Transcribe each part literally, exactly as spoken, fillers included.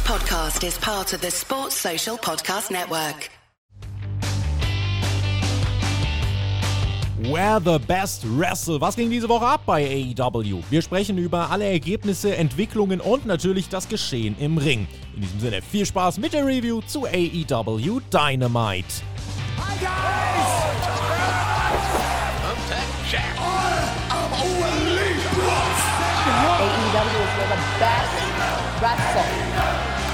podcast is part of the Sports Social Podcast Network. Where the best wrestle. Was ging diese Woche ab bei A E W? Wir sprechen über alle Ergebnisse, Entwicklungen und natürlich das Geschehen im Ring. In diesem Sinne viel Spaß mit der Review zu A E W Dynamite. Hi guys! A E W is where the best wrestle.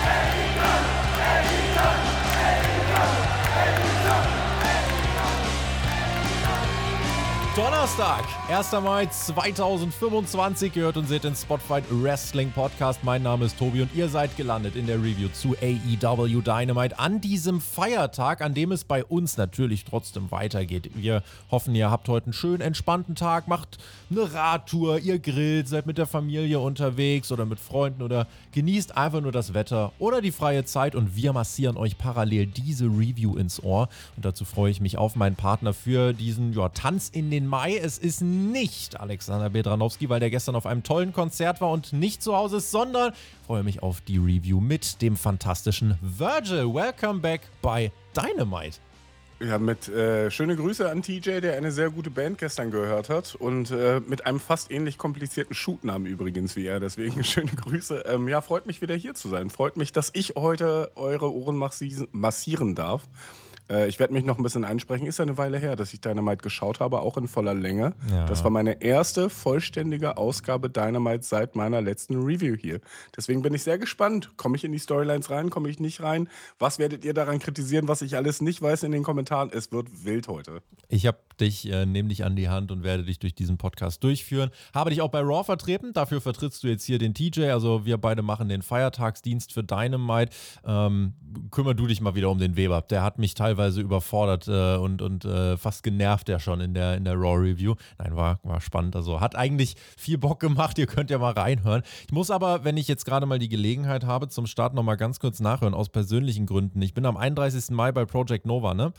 Donnerstag, erster Mai zweitausendfünfundzwanzig, gehört und seht den Spotfight Wrestling Podcast. Mein Name ist Tobi und ihr seid gelandet in der Review zu A E W Dynamite an diesem Feiertag, an dem es bei uns natürlich trotzdem weitergeht. Wir hoffen, ihr habt heute einen schönen, entspannten Tag, macht eine Radtour, ihr grillt, seid mit der Familie unterwegs oder mit Freunden oder genießt einfach nur das Wetter oder die freie Zeit und wir massieren euch parallel diese Review ins Ohr. Und dazu freue ich mich auf meinen Partner für diesen ja, Tanz in den Mai. Es ist nicht Alexander Bedranowski, weil der gestern auf einem tollen Konzert war und nicht zu Hause ist, sondern freue mich auf die Review mit dem fantastischen Virgil. Welcome back bei Dynamite. Ja, mit äh, schöne Grüße an T J, der eine sehr gute Band gestern gehört hat und äh, mit einem fast ähnlich komplizierten Shootnamen übrigens wie er, deswegen schöne Grüße. Ähm, ja, freut mich wieder hier zu sein. Freut mich, dass ich heute eure Ohren massi- massieren darf. Ich werde mich noch ein bisschen einsprechen. Ist ja eine Weile her, dass ich Dynamite geschaut habe, auch in voller Länge. Ja. Das war meine erste vollständige Ausgabe Dynamite seit meiner letzten Review hier. Deswegen bin ich sehr gespannt. Komme ich in die Storylines rein? Komme ich nicht rein? Was werdet ihr daran kritisieren, was ich alles nicht weiß in den Kommentaren? Es wird wild heute. Ich habe dich, äh, nehme dich an die Hand und werde dich durch diesen Podcast durchführen. Habe dich auch bei Raw vertreten. Dafür vertrittst du jetzt hier den T J. Also wir beide machen den Feiertagsdienst für Dynamite. Ähm, kümmer du dich mal wieder um den Weber. Der hat mich teilweise überfordert äh, und, und äh, fast genervt ja schon in der, in der Raw-Review. Nein, war, war spannend. Also hat eigentlich viel Bock gemacht. Ihr könnt ja mal reinhören. Ich muss aber, wenn ich jetzt gerade mal die Gelegenheit habe, zum Start nochmal ganz kurz nachhören, aus persönlichen Gründen. Ich bin am einunddreißigsten Mai bei Project Nova, ne?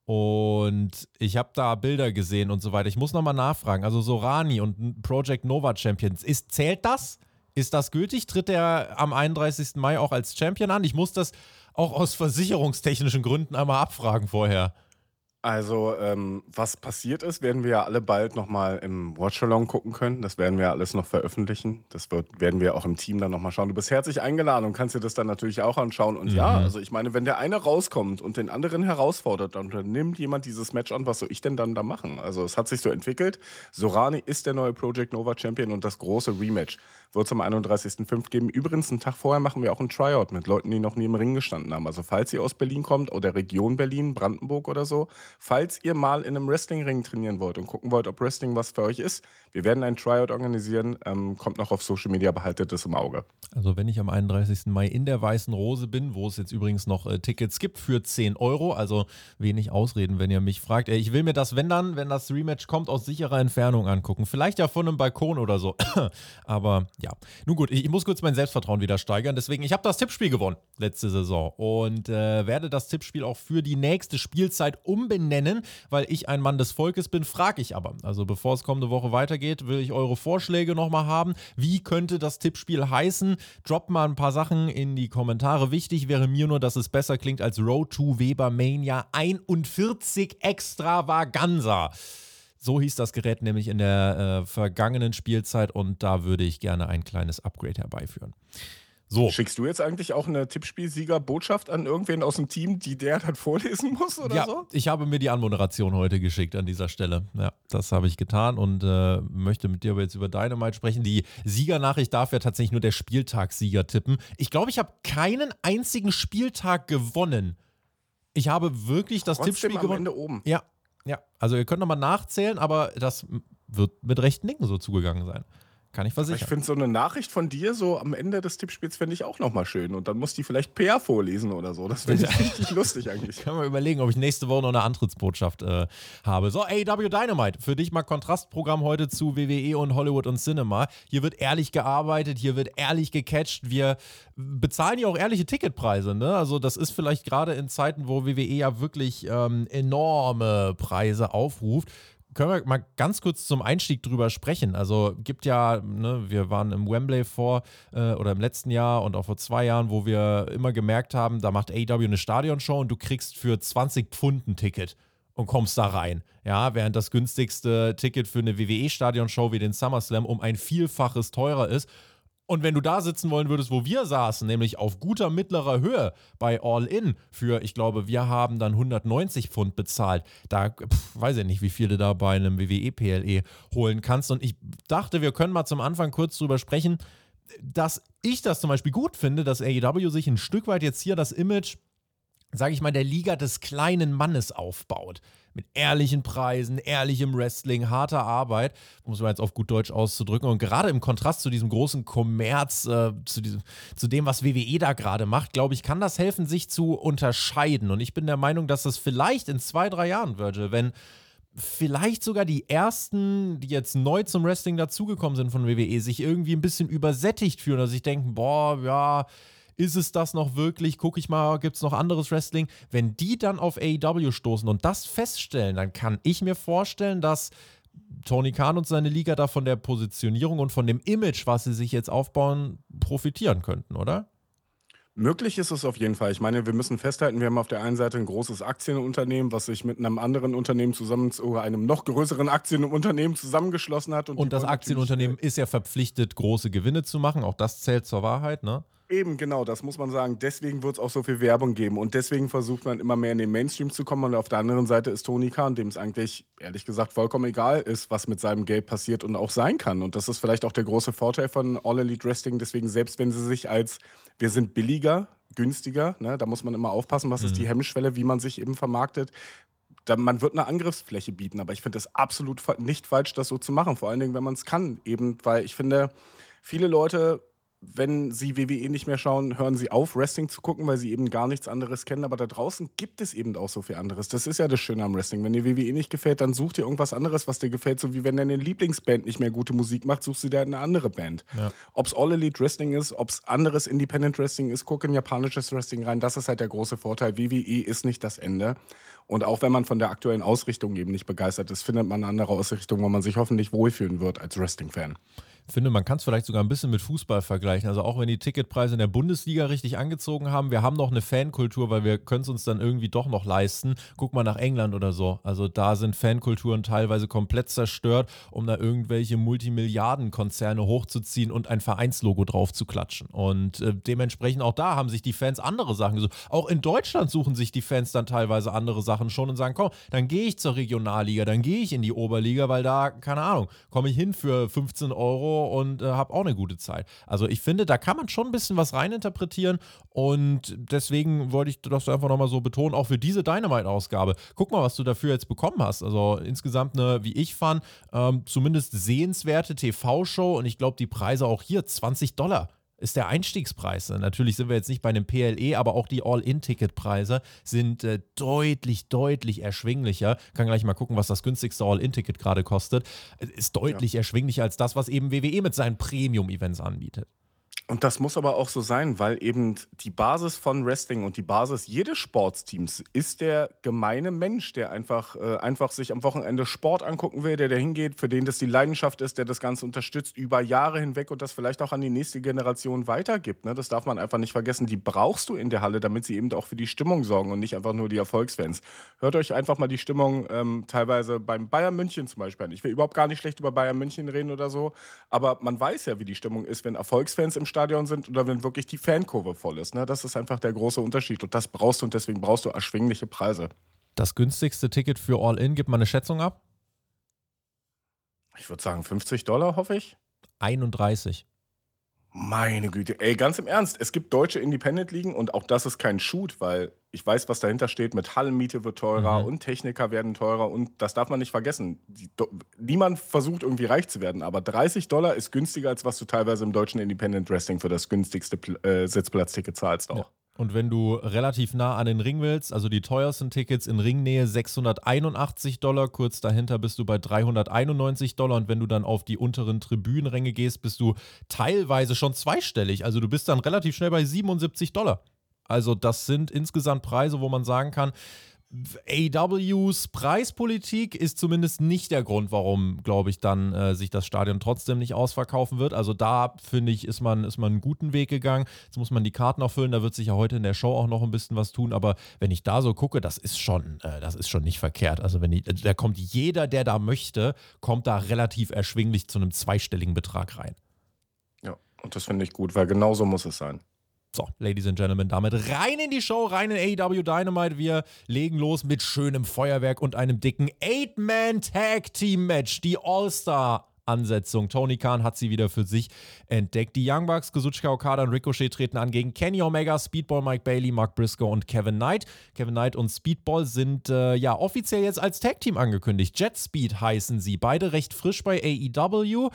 Und ich habe da Bilder gesehen und so weiter. Ich muss nochmal nachfragen. Also Sorani und Project Nova Champions, ist, zählt das? Ist das gültig? Tritt er am einunddreißigsten Mai auch als Champion an? Ich muss das auch aus versicherungstechnischen Gründen einmal abfragen vorher. Also, ähm, was passiert ist, werden wir ja alle bald nochmal im Watch-Along gucken können. Das werden wir alles noch veröffentlichen. Das wird, werden wir auch im Team dann nochmal schauen. Du bist herzlich eingeladen und kannst dir das dann natürlich auch anschauen. Und mhm. ja, also ich meine, wenn der eine rauskommt und den anderen herausfordert, dann nimmt jemand dieses Match an. Was soll ich denn dann da machen? Also es hat sich so entwickelt. Sorani ist der neue Project Nova Champion und das große Rematch wird es am einunddreißigsten fünften geben. Übrigens, einen Tag vorher machen wir auch ein Tryout mit Leuten, die noch nie im Ring gestanden haben. Also falls ihr aus Berlin kommt oder Region Berlin, Brandenburg oder so, falls ihr mal in einem Wrestling-Ring trainieren wollt und gucken wollt, ob Wrestling was für euch ist, wir werden ein Tryout organisieren. Ähm, kommt noch auf Social Media, behaltet das im Auge. Also wenn ich am einunddreißigsten Mai in der Weißen Rose bin, wo es jetzt übrigens noch äh, Tickets gibt für zehn Euro, also wenig Ausreden, wenn ihr mich fragt. Äh, ich will mir das, wenn dann, wenn das Rematch kommt, aus sicherer Entfernung angucken. Vielleicht ja von einem Balkon oder so. Aber ja, nun gut, ich, ich muss kurz mein Selbstvertrauen wieder steigern. Deswegen, ich habe das Tippspiel gewonnen letzte Saison und äh, werde das Tippspiel auch für die nächste Spielzeit umbenennen, weil ich ein Mann des Volkes bin, frage ich aber. Also bevor es kommende Woche weitergeht, will ich eure Vorschläge nochmal haben. Wie könnte das Tippspiel heißen? Droppt mal ein paar Sachen in die Kommentare. Wichtig wäre mir nur, dass es besser klingt als Road to Weber Mania einundvierzig Extravaganza. So hieß das Gerät nämlich in der äh, vergangenen Spielzeit und da würde ich gerne ein kleines Upgrade herbeiführen. So. Schickst du jetzt eigentlich auch eine Tippspielsieger-Botschaft an irgendwen aus dem Team, die der dann vorlesen muss oder ja, so? Ich habe mir die Anmoderation heute geschickt an dieser Stelle. Ja, das habe ich getan und äh, möchte mit dir aber jetzt über Dynamite sprechen. Die Siegernachricht darf ja tatsächlich nur der Spieltagssieger tippen. Ich glaube, ich habe keinen einzigen Spieltag gewonnen. Ich habe wirklich das Trotzdem Tippspiel am gewonnen. Ende oben. Ja, ja. Also ihr könnt nochmal nachzählen, aber das wird mit rechten Dingen so zugegangen sein. Kann ich versichern. Ich finde so eine Nachricht von dir so am Ende des Tippspiels finde ich auch nochmal schön. Und dann muss die vielleicht P R vorlesen oder so. Das finde ich richtig lustig eigentlich. Kann man überlegen, ob ich nächste Woche noch eine Antrittsbotschaft äh, habe. So, A E W Dynamite. Für dich mal Kontrastprogramm heute zu W W E und Hollywood und Cinema. Hier wird ehrlich gearbeitet, hier wird ehrlich gecatcht. Wir bezahlen ja auch ehrliche Ticketpreise. Ne? Also das ist vielleicht gerade in Zeiten, wo W W E ja wirklich ähm, enorme Preise aufruft, können wir mal ganz kurz zum Einstieg drüber sprechen. Also gibt ja, ne, wir waren im Wembley vor äh, oder im letzten Jahr und auch vor zwei Jahren, wo wir immer gemerkt haben, da macht A E W eine Stadionshow und du kriegst für zwanzig Pfund ein Ticket und kommst da rein. Ja, während das günstigste Ticket für eine W W E-Stadionshow wie den SummerSlam um ein Vielfaches teurer ist. Und wenn du da sitzen wollen würdest, wo wir saßen, nämlich auf guter mittlerer Höhe bei All In für, ich glaube, wir haben dann hundertneunzig Pfund bezahlt. Da pf, weiß ich nicht, wie viel du da bei einem W W E-P L E holen kannst. Und ich dachte, wir können mal zum Anfang kurz drüber sprechen, dass ich das zum Beispiel gut finde, dass A E W sich ein Stück weit jetzt hier das Image, sage ich mal, der Liga des kleinen Mannes aufbaut. Mit ehrlichen Preisen, ehrlichem Wrestling, harter Arbeit, muss man jetzt auf gut Deutsch auszudrücken. Und gerade im Kontrast zu diesem großen Kommerz, äh, zu, diesem, zu dem, was W W E da gerade macht, glaube ich, kann das helfen, sich zu unterscheiden. Und ich bin der Meinung, dass das vielleicht in zwei, drei Jahren, Virgil, wenn vielleicht sogar die ersten, die jetzt neu zum Wrestling dazugekommen sind von W W E, sich irgendwie ein bisschen übersättigt fühlen oder sich denken, boah, ja, ist es das noch wirklich? Guck ich mal, gibt es noch anderes Wrestling? Wenn die dann auf A E W stoßen und das feststellen, dann kann ich mir vorstellen, dass Tony Khan und seine Liga da von der Positionierung und von dem Image, was sie sich jetzt aufbauen, profitieren könnten, oder? Möglich ist es auf jeden Fall. Ich meine, wir müssen festhalten, wir haben auf der einen Seite ein großes Aktienunternehmen, was sich mit einem anderen Unternehmen zusammen, oder einem noch größeren Aktienunternehmen zusammengeschlossen hat. Und, Und die das wollen natürlich, Aktienunternehmen ist ja verpflichtet, große Gewinne zu machen. Auch das zählt zur Wahrheit, ne? Eben, genau, das muss man sagen. Deswegen wird es auch so viel Werbung geben und deswegen versucht man immer mehr in den Mainstream zu kommen. Und auf der anderen Seite ist Tony Khan, dem es eigentlich, ehrlich gesagt, vollkommen egal ist, was mit seinem Geld passiert und auch sein kann. Und das ist vielleicht auch der große Vorteil von All Elite Wrestling. Deswegen, selbst wenn sie sich als, wir sind billiger, günstiger, ne, da muss man immer aufpassen, was ist die Hemmschwelle, wie man sich eben vermarktet. Da, man wird eine Angriffsfläche bieten, aber ich finde es absolut fa- nicht falsch, das so zu machen. Vor allen Dingen, wenn man es kann, eben, weil ich finde, viele Leute, wenn sie W W E nicht mehr schauen, hören sie auf, Wrestling zu gucken, weil sie eben gar nichts anderes kennen. Aber da draußen gibt es eben auch so viel anderes. Das ist ja das Schöne am Wrestling. Wenn dir W W E nicht gefällt, dann such dir irgendwas anderes, was dir gefällt. So wie wenn deine Lieblingsband nicht mehr gute Musik macht, suchst du dir eine andere Band. Ja. Ob es All Elite Wrestling ist, ob es anderes Independent Wrestling ist, guck in japanisches Wrestling rein. Das ist halt der große Vorteil. W W E ist nicht das Ende. Und auch wenn man von der aktuellen Ausrichtung eben nicht begeistert ist, findet man eine andere Ausrichtung, wo man sich hoffentlich wohlfühlen wird als Wrestling-Fan. Ich finde, man kann es vielleicht sogar ein bisschen mit Fußball vergleichen. Also auch wenn die Ticketpreise in der Bundesliga richtig angezogen haben, wir haben noch eine Fankultur, weil wir können es uns dann irgendwie doch noch leisten. Guck mal nach England oder so. Also da sind Fankulturen teilweise komplett zerstört, um da irgendwelche Multimilliardenkonzerne hochzuziehen und ein Vereinslogo drauf zu klatschen. Und äh, dementsprechend auch da haben sich die Fans andere Sachen gesucht. Auch in Deutschland suchen sich die Fans dann teilweise andere Sachen schon und sagen, komm, dann gehe ich zur Regionalliga, dann gehe ich in die Oberliga, weil da, keine Ahnung, komme ich hin für fünfzehn Euro und äh, habe auch eine gute Zeit. Also ich finde, da kann man schon ein bisschen was reininterpretieren und deswegen wollte ich das einfach nochmal so betonen, auch für diese Dynamite-Ausgabe. Guck mal, was du dafür jetzt bekommen hast. Also insgesamt eine, wie ich fand, ähm, zumindest sehenswerte T V-Show und ich glaube, die Preise auch hier, zwanzig Dollar. Ist der Einstiegspreis. Natürlich sind wir jetzt nicht bei einem P L E, aber auch die All-In-Ticket-Preise sind äh, deutlich, deutlich erschwinglicher. Kann gleich mal gucken, was das günstigste All-In-Ticket gerade kostet. Ist deutlich ja. erschwinglicher als das, was eben W W E mit seinen Premium-Events anbietet. Und das muss aber auch so sein, weil eben die Basis von Wrestling und die Basis jedes Sportsteams ist der gemeine Mensch, der einfach, äh, einfach sich am Wochenende Sport angucken will, der da hingeht, für den das die Leidenschaft ist, der das Ganze unterstützt über Jahre hinweg und das vielleicht auch an die nächste Generation weitergibt. Ne? Das darf man einfach nicht vergessen. Die brauchst du in der Halle, damit sie eben auch für die Stimmung sorgen und nicht einfach nur die Erfolgsfans. Hört euch einfach mal die Stimmung ähm, teilweise beim Bayern München zum Beispiel an. Ich will überhaupt gar nicht schlecht über Bayern München reden oder so, aber man weiß ja, wie die Stimmung ist, wenn Erfolgsfans im Stadion sind oder wenn wirklich die Fankurve voll ist. Ne? Das ist einfach der große Unterschied und das brauchst du und deswegen brauchst du erschwingliche Preise. Das günstigste Ticket für All-In, gibt mal eine Schätzung ab? Ich würde sagen fünfzig Dollar, hoffe ich. einunddreißig. Meine Güte, ey, ganz im Ernst, es gibt deutsche Independent-Ligen und auch das ist kein Shoot, weil ich weiß, was dahinter steht, mit Hallenmiete wird teurer Mhm. und Techniker werden teurer und das darf man nicht vergessen. Die, do- niemand versucht irgendwie reich zu werden, aber dreißig Dollar ist günstiger, als was du teilweise im deutschen Independent Wrestling für das günstigste Pl- äh, Sitzplatzticket zahlst auch. Ja. Und wenn du relativ nah an den Ring willst, also die teuersten Tickets in Ringnähe sechshunderteinundachtzig Dollar, kurz dahinter bist du bei dreihunderteinundneunzig Dollar und wenn du dann auf die unteren Tribünenränge gehst, bist du teilweise schon zweistellig. Also du bist dann relativ schnell bei siebenundsiebzig Dollar. Also das sind insgesamt Preise, wo man sagen kann, A E Ws Preispolitik ist zumindest nicht der Grund, warum, glaube ich, dann äh, sich das Stadion trotzdem nicht ausverkaufen wird. Also da, finde ich, ist man, ist man einen guten Weg gegangen. Jetzt muss man die Karten auch füllen, da wird sich ja heute in der Show auch noch ein bisschen was tun. Aber wenn ich da so gucke, das ist schon, äh, das ist schon nicht verkehrt. Also wenn ich, da kommt jeder, der da möchte, kommt da relativ erschwinglich zu einem zweistelligen Betrag rein. Ja, und das finde ich gut, weil genau so muss es sein. So, Ladies and Gentlemen, damit rein in die Show, rein in A E W Dynamite. Wir legen los mit schönem Feuerwerk und einem dicken Eight-Man-Tag-Team-Match. Die All-Star-Ansetzung. Tony Khan hat sie wieder für sich entdeckt. Die Young Bucks, Kazuchika Okada und Ricochet treten an gegen Kenny Omega, Speedball Mike Bailey, Mark Briscoe und Kevin Knight. Kevin Knight und Speedball sind äh, ja offiziell jetzt als Tag-Team angekündigt. Jet Speed heißen sie. Beide recht frisch bei A E W.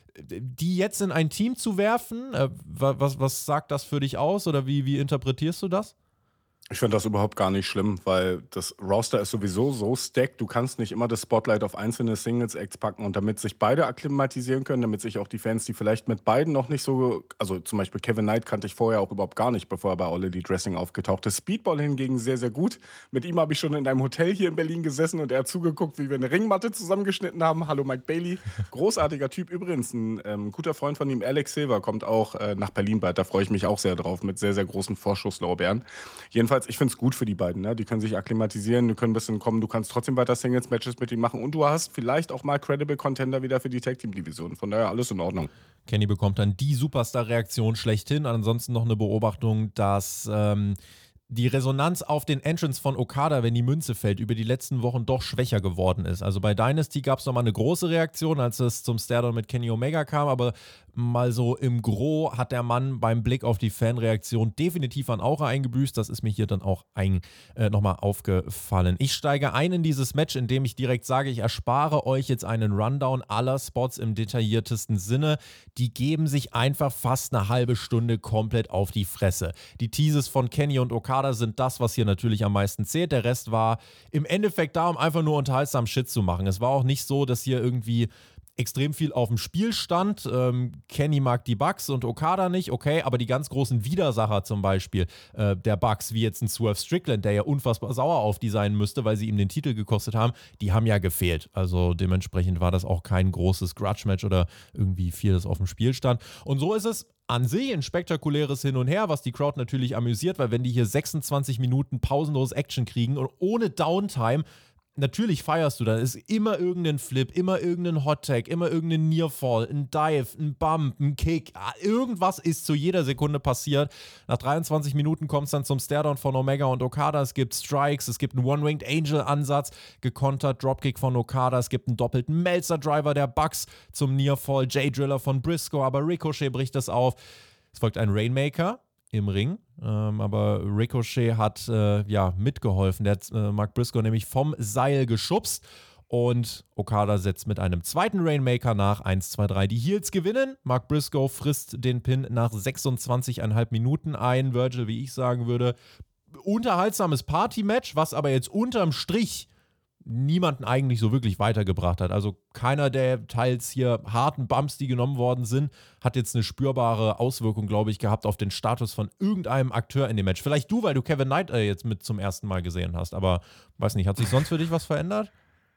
Die jetzt in ein Team zu werfen, äh, was, was sagt das für dich aus oder wie, wie interpretierst du das? Ich finde das überhaupt gar nicht schlimm, weil das Roster ist sowieso so stacked. Du kannst nicht immer das Spotlight auf einzelne Singles-Acts packen, und damit sich beide akklimatisieren können, damit sich auch die Fans, die vielleicht mit beiden noch nicht so, also zum Beispiel Kevin Knight kannte ich vorher auch überhaupt gar nicht, bevor er bei All Elite Wrestling aufgetaucht ist. Speedball hingegen sehr, sehr gut. Mit ihm habe ich schon in einem Hotel hier in Berlin gesessen und er hat zugeguckt, wie wir eine Ringmatte zusammengeschnitten haben. Hallo Mike Bailey, großartiger Typ übrigens. Ein ähm, guter Freund von ihm, Alex Silver, kommt auch äh, nach Berlin bald. Da freue ich mich auch sehr drauf, mit sehr, sehr großen Vorschusslorbeeren. Jedenfalls, ich finde es gut für die beiden. Ne? Die können sich akklimatisieren, die können ein bisschen kommen, du kannst trotzdem weiter Singles-Matches mit ihm machen und du hast vielleicht auch mal Credible Contender wieder für die Tag-Team-Division. Von daher alles in Ordnung. Kenny bekommt dann die Superstar-Reaktion schlechthin. Ansonsten noch eine Beobachtung, dass ähm, die Resonanz auf den Entrance von Okada, wenn die Münze fällt, über die letzten Wochen doch schwächer geworden ist. Also bei Dynasty gab es nochmal eine große Reaktion, als es zum Stairdown mit Kenny Omega kam, aber mal so im Gros hat der Mann beim Blick auf die Fanreaktion definitiv an Aura eingebüßt. Das ist mir hier dann auch ein, äh, nochmal aufgefallen. Ich steige ein in dieses Match, indem ich direkt sage, ich erspare euch jetzt einen Rundown aller Spots im detailliertesten Sinne. Die geben sich einfach fast eine halbe Stunde komplett auf die Fresse. Die Teases von Kenny und Okada sind das, was hier natürlich am meisten zählt. Der Rest war im Endeffekt da, um einfach nur unterhaltsam Shit zu machen. Es war auch nicht so, dass hier irgendwie extrem viel auf dem Spiel stand. Ähm, Kenny mag die Bucks und Okada nicht, okay, aber die ganz großen Widersacher zum Beispiel äh, der Bucks, wie jetzt ein Swerve Strickland, der ja unfassbar sauer auf die sein müsste, weil sie ihm den Titel gekostet haben, die haben ja gefehlt. Also dementsprechend war das auch kein großes Grudge-Match oder irgendwie viel, das auf dem Spiel stand. Und so ist es an sich ein spektakuläres Hin und Her, was die Crowd natürlich amüsiert, weil wenn die hier sechsundzwanzig Minuten pausenlos Action kriegen und ohne Downtime, natürlich feierst du dann. Es ist immer irgendein Flip, immer irgendein Hot Tag, immer irgendein Nearfall, ein Dive, ein Bump, ein Kick. Irgendwas ist zu jeder Sekunde passiert. Nach dreiundzwanzig Minuten kommt es dann zum Stairdown von Omega und Okada. Es gibt Strikes, es gibt einen One-Winged Angel-Ansatz, gekontert Dropkick von Okada. Es gibt einen doppelten Meltzer-Driver der Bucks zum Nearfall. J-Driller von Briscoe, aber Ricochet bricht das auf. Es folgt ein Rainmaker im Ring, ähm, aber Ricochet hat äh, ja mitgeholfen. Der hat äh, Mark Briscoe nämlich vom Seil geschubst und Okada setzt mit einem zweiten Rainmaker nach. eins, zwei, drei. Die Heels gewinnen. Mark Briscoe frisst den Pin nach sechsundzwanzig Komma fünf Minuten ein. Virgil, wie ich sagen würde, unterhaltsames Party-Match, was aber jetzt unterm Strich niemanden eigentlich so wirklich weitergebracht hat. Also keiner der teils hier harten Bumps, die genommen worden sind, hat jetzt eine spürbare Auswirkung, glaube ich, gehabt auf den Status von irgendeinem Akteur in dem Match. Vielleicht du, weil du Kevin Knight äh, jetzt mit zum ersten Mal gesehen hast, aber weiß nicht, hat sich sonst für dich was verändert?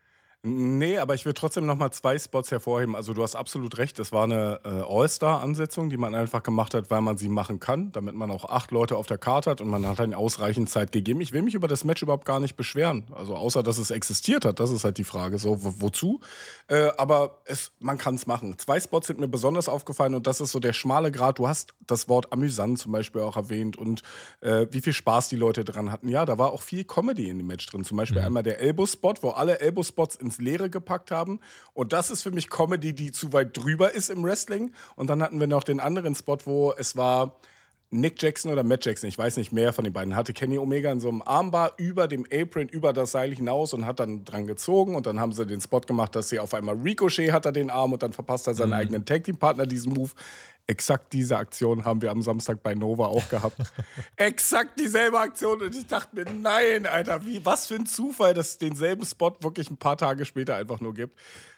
Nee, aber ich will trotzdem noch mal zwei Spots hervorheben. Also du hast absolut recht, das war eine äh, All-Star-Ansetzung, die man einfach gemacht hat, weil man sie machen kann, damit man auch acht Leute auf der Karte hat und man hat dann ausreichend Zeit gegeben. Ich will mich über das Match überhaupt gar nicht beschweren, also außer, dass es existiert hat, das ist halt die Frage, so wo, wozu? Äh, aber es, man kann es machen. Zwei Spots sind mir besonders aufgefallen und das ist so der schmale Grat. Du hast das Wort amüsant zum Beispiel auch erwähnt und äh, wie viel Spaß die Leute dran hatten. Ja, da war auch viel Comedy in dem Match drin. Zum Beispiel Mhm. einmal der Elbow-Spot, wo alle Elbow-Spots ins Leere gepackt haben. Und das ist für mich Comedy, die zu weit drüber ist im Wrestling. Und dann hatten wir noch den anderen Spot, wo es war Nick Jackson oder Matt Jackson, ich weiß nicht mehr von den beiden, hatte Kenny Omega in so einem Armbar über dem Apron, über das Seil hinaus und hat dann dran gezogen. Und dann haben sie den Spot gemacht, dass sie auf einmal Ricochet hat er den Arm und dann verpasst er seinen Mhm. eigenen Tag-Team-Partner diesen Move. Exakt diese Aktion haben wir am Samstag bei Nova auch gehabt. Exakt dieselbe Aktion. Und ich dachte mir, nein, Alter, wie, was für ein Zufall, dass es denselben Spot wirklich ein paar Tage später einfach nur gibt.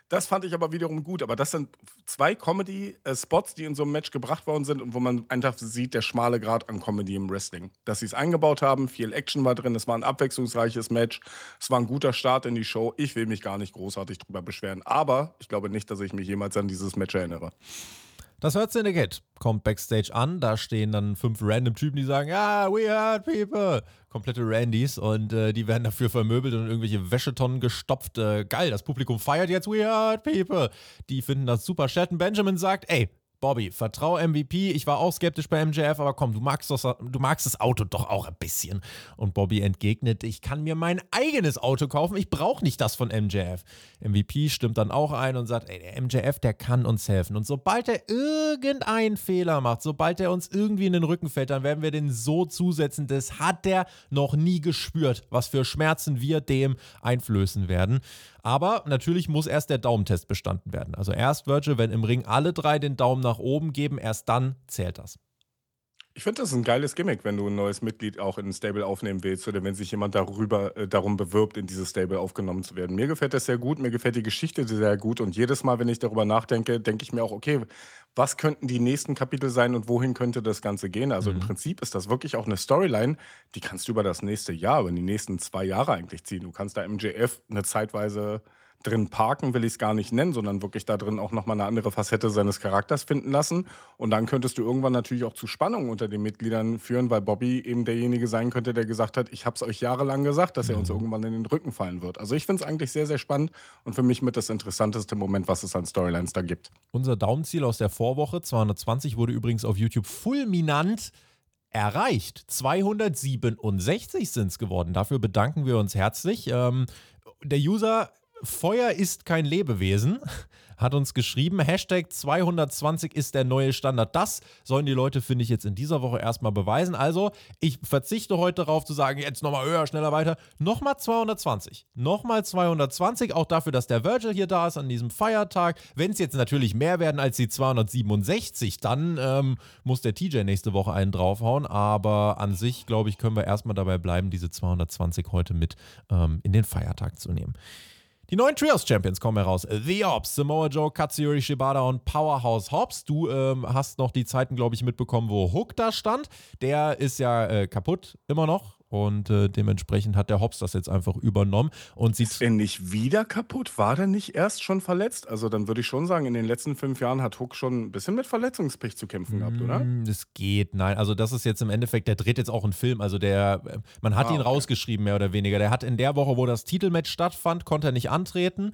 Das fand ich aber wiederum gut. Aber das sind zwei Comedy-Spots, die in so einem Match gebracht worden sind und wo man einfach sieht, der schmale Grad an Comedy im Wrestling. Dass sie es eingebaut haben, viel Action war drin, es war ein abwechslungsreiches Match, es war ein guter Start in die Show. Ich will mich gar nicht großartig drüber beschweren. Aber ich glaube nicht, dass ich mich jemals an dieses Match erinnere. Das Hurt Syndicate kommt Backstage an, da stehen dann fünf random Typen, die sagen, ja, we hurt people. Komplette Randys und äh, die werden dafür vermöbelt und in irgendwelche Wäschetonnen gestopft. Äh, geil, das Publikum feiert jetzt, we hurt people. Die finden das super. Shelton Benjamin sagt, ey, Bobby, vertrau M V P. Ich war auch skeptisch bei M J F, aber komm, du magst, das, du magst das Auto doch auch ein bisschen. Und Bobby entgegnet, ich kann mir mein eigenes Auto kaufen, ich brauche nicht das von M J F. M V P stimmt dann auch ein und sagt, ey, der M J F, der kann uns helfen. Und sobald er irgendeinen Fehler macht, sobald er uns irgendwie in den Rücken fällt, dann werden wir den so zusetzen, das hat der noch nie gespürt, was für Schmerzen wir dem einflößen werden. Aber natürlich muss erst der Daumentest bestanden werden. Also erst, Virgil, wenn im Ring alle drei den Daumen nach oben geben, erst dann zählt das. Ich finde, das ist ein geiles Gimmick, wenn du ein neues Mitglied auch in ein Stable aufnehmen willst oder wenn sich jemand darüber, äh, darum bewirbt, in dieses Stable aufgenommen zu werden. Mir gefällt das sehr gut, mir gefällt die Geschichte sehr gut und jedes Mal, wenn ich darüber nachdenke, denke ich mir auch, okay, was könnten die nächsten Kapitel sein und wohin könnte das Ganze gehen? Also im Mhm. Prinzip ist das wirklich auch eine Storyline, die kannst du über das nächste Jahr, über die nächsten zwei Jahre eigentlich ziehen. Du kannst da M J F eine zeitweise drin parken, will ich es gar nicht nennen, sondern wirklich da drin auch nochmal eine andere Facette seines Charakters finden lassen. Und dann könntest du irgendwann natürlich auch zu Spannungen unter den Mitgliedern führen, weil Bobby eben derjenige sein könnte, der gesagt hat, ich habe es euch jahrelang gesagt, dass er uns irgendwann in den Rücken fallen wird. Also ich finde es eigentlich sehr, sehr spannend und für mich mit das interessanteste Moment, was es an Storylines da gibt. Unser Daumenziel aus der Vorwoche, zweihundertzwanzig, wurde übrigens auf YouTube fulminant erreicht. zweihundertsiebenundsechzig sind es geworden. Dafür bedanken wir uns herzlich. Ähm, der User Feuer ist kein Lebewesen hat uns geschrieben, Hashtag zweihundertzwanzig ist der neue Standard. Das sollen die Leute, finde ich, jetzt in dieser Woche erstmal beweisen. Also, ich verzichte heute darauf zu sagen, jetzt nochmal höher, schneller, weiter. Nochmal zweihundertzwanzig. Nochmal zweihundertzwanzig, auch dafür, dass der Virgil hier da ist an diesem Feiertag. Wenn es jetzt natürlich mehr werden als die zweihundertsiebenundsechzig, dann ähm, muss der T J nächste Woche einen draufhauen. Aber an sich, glaube ich, können wir erstmal dabei bleiben, diese zweihundertzwanzig heute mit ähm, in den Feiertag zu nehmen. Die neuen Trios-Champions kommen heraus. The Ops, Samoa Joe, Katsuyori Shibata und Powerhouse Hobbs. Du ähm, hast noch die Zeiten, glaube ich, mitbekommen, wo Hook da stand. Der ist ja äh, kaputt, immer noch. Und äh, dementsprechend hat der Hobbs das jetzt einfach übernommen. Und sieht Ist er nicht wieder kaputt? War der nicht erst schon verletzt? Also dann würde ich schon sagen, in den letzten fünf Jahren hat Hook schon ein bisschen mit Verletzungspech zu kämpfen gehabt, oder? Das geht, nein. Also das ist jetzt im Endeffekt, der dreht jetzt auch einen Film. Also der, man hat Ah, ihn okay. rausgeschrieben, mehr oder weniger. Der hat in der Woche, wo das Titelmatch stattfand, konnte er nicht antreten.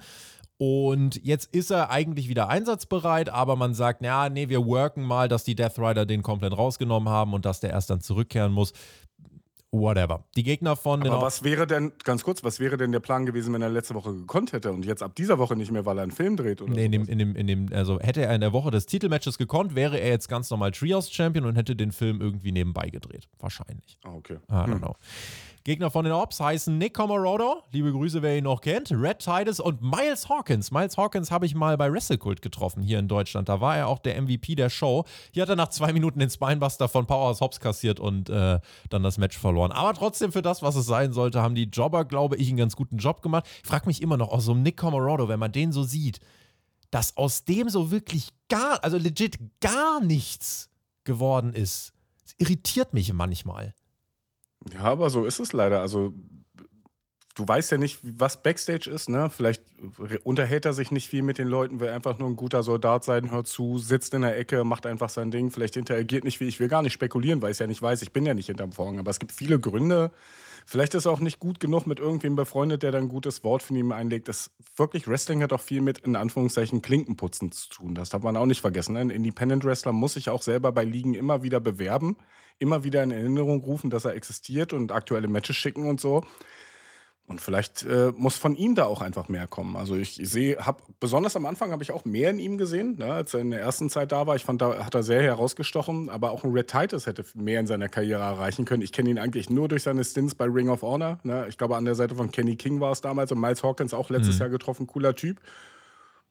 Und jetzt ist er eigentlich wieder einsatzbereit, aber man sagt, ja, nee, wir worken mal, dass die Death Rider den komplett rausgenommen haben und dass der erst dann zurückkehren muss. Whatever. Die Gegner von den Aber was wäre denn, ganz kurz, was wäre denn der Plan gewesen, wenn er letzte Woche gekonnt hätte und jetzt ab dieser Woche nicht mehr, weil er einen Film dreht? Oder Nee, in dem, sowas? in dem, in dem, also hätte er in der Woche des Titelmatches gekonnt, wäre er jetzt ganz normal Trios-Champion und hätte den Film irgendwie nebenbei gedreht. Wahrscheinlich. Ah, okay. I don't know. Gegner von den Ops heißen Nick Comorodo, liebe Grüße, wer ihn noch kennt, Red Titus und Miles Hawkins. Miles Hawkins habe ich mal bei WrestleCult getroffen hier in Deutschland. Da war er auch der M V P der Show. Hier hat er nach zwei Minuten den Spinebuster von Powerhouse Hobbs kassiert und äh, dann das Match verloren. Aber trotzdem für das, was es sein sollte, haben die Jobber, glaube ich, einen ganz guten Job gemacht. Ich frage mich immer noch, aus so einem Nick Comorodo, wenn man den so sieht, dass aus dem so wirklich gar, also legit gar nichts geworden ist. Das irritiert mich manchmal. Ja, aber so ist es leider. Also, du weißt ja nicht, was Backstage ist, ne? Vielleicht re- unterhält er sich nicht viel mit den Leuten, will einfach nur ein guter Soldat sein, hört zu, sitzt in der Ecke, macht einfach sein Ding. Vielleicht interagiert nicht viel. Ich will gar nicht spekulieren, weil ich es ja nicht weiß. Ich bin ja nicht hinterm Vorhang. Aber es gibt viele Gründe. Vielleicht ist er auch nicht gut genug mit irgendwem befreundet, der dann ein gutes Wort von ihm einlegt. Das wirklich, Wrestling hat auch viel mit, in Anführungszeichen, Klinkenputzen zu tun. Das darf man auch nicht vergessen. Ein Independent-Wrestler muss sich auch selber bei Ligen immer wieder bewerben, immer wieder in Erinnerung rufen, dass er existiert und aktuelle Matches schicken und so. Und vielleicht äh, muss von ihm da auch einfach mehr kommen. Also ich sehe, hab, besonders am Anfang habe ich auch mehr in ihm gesehen, ne, als er in der ersten Zeit da war. Ich fand, da hat er sehr herausgestochen, aber auch ein Red Titus hätte mehr in seiner Karriere erreichen können. Ich kenne ihn eigentlich nur durch seine Stints bei Ring of Honor. Ne. Ich glaube, an der Seite von Kenny King war es damals und Miles Hawkins auch letztes Mhm. Jahr getroffen, cooler Typ.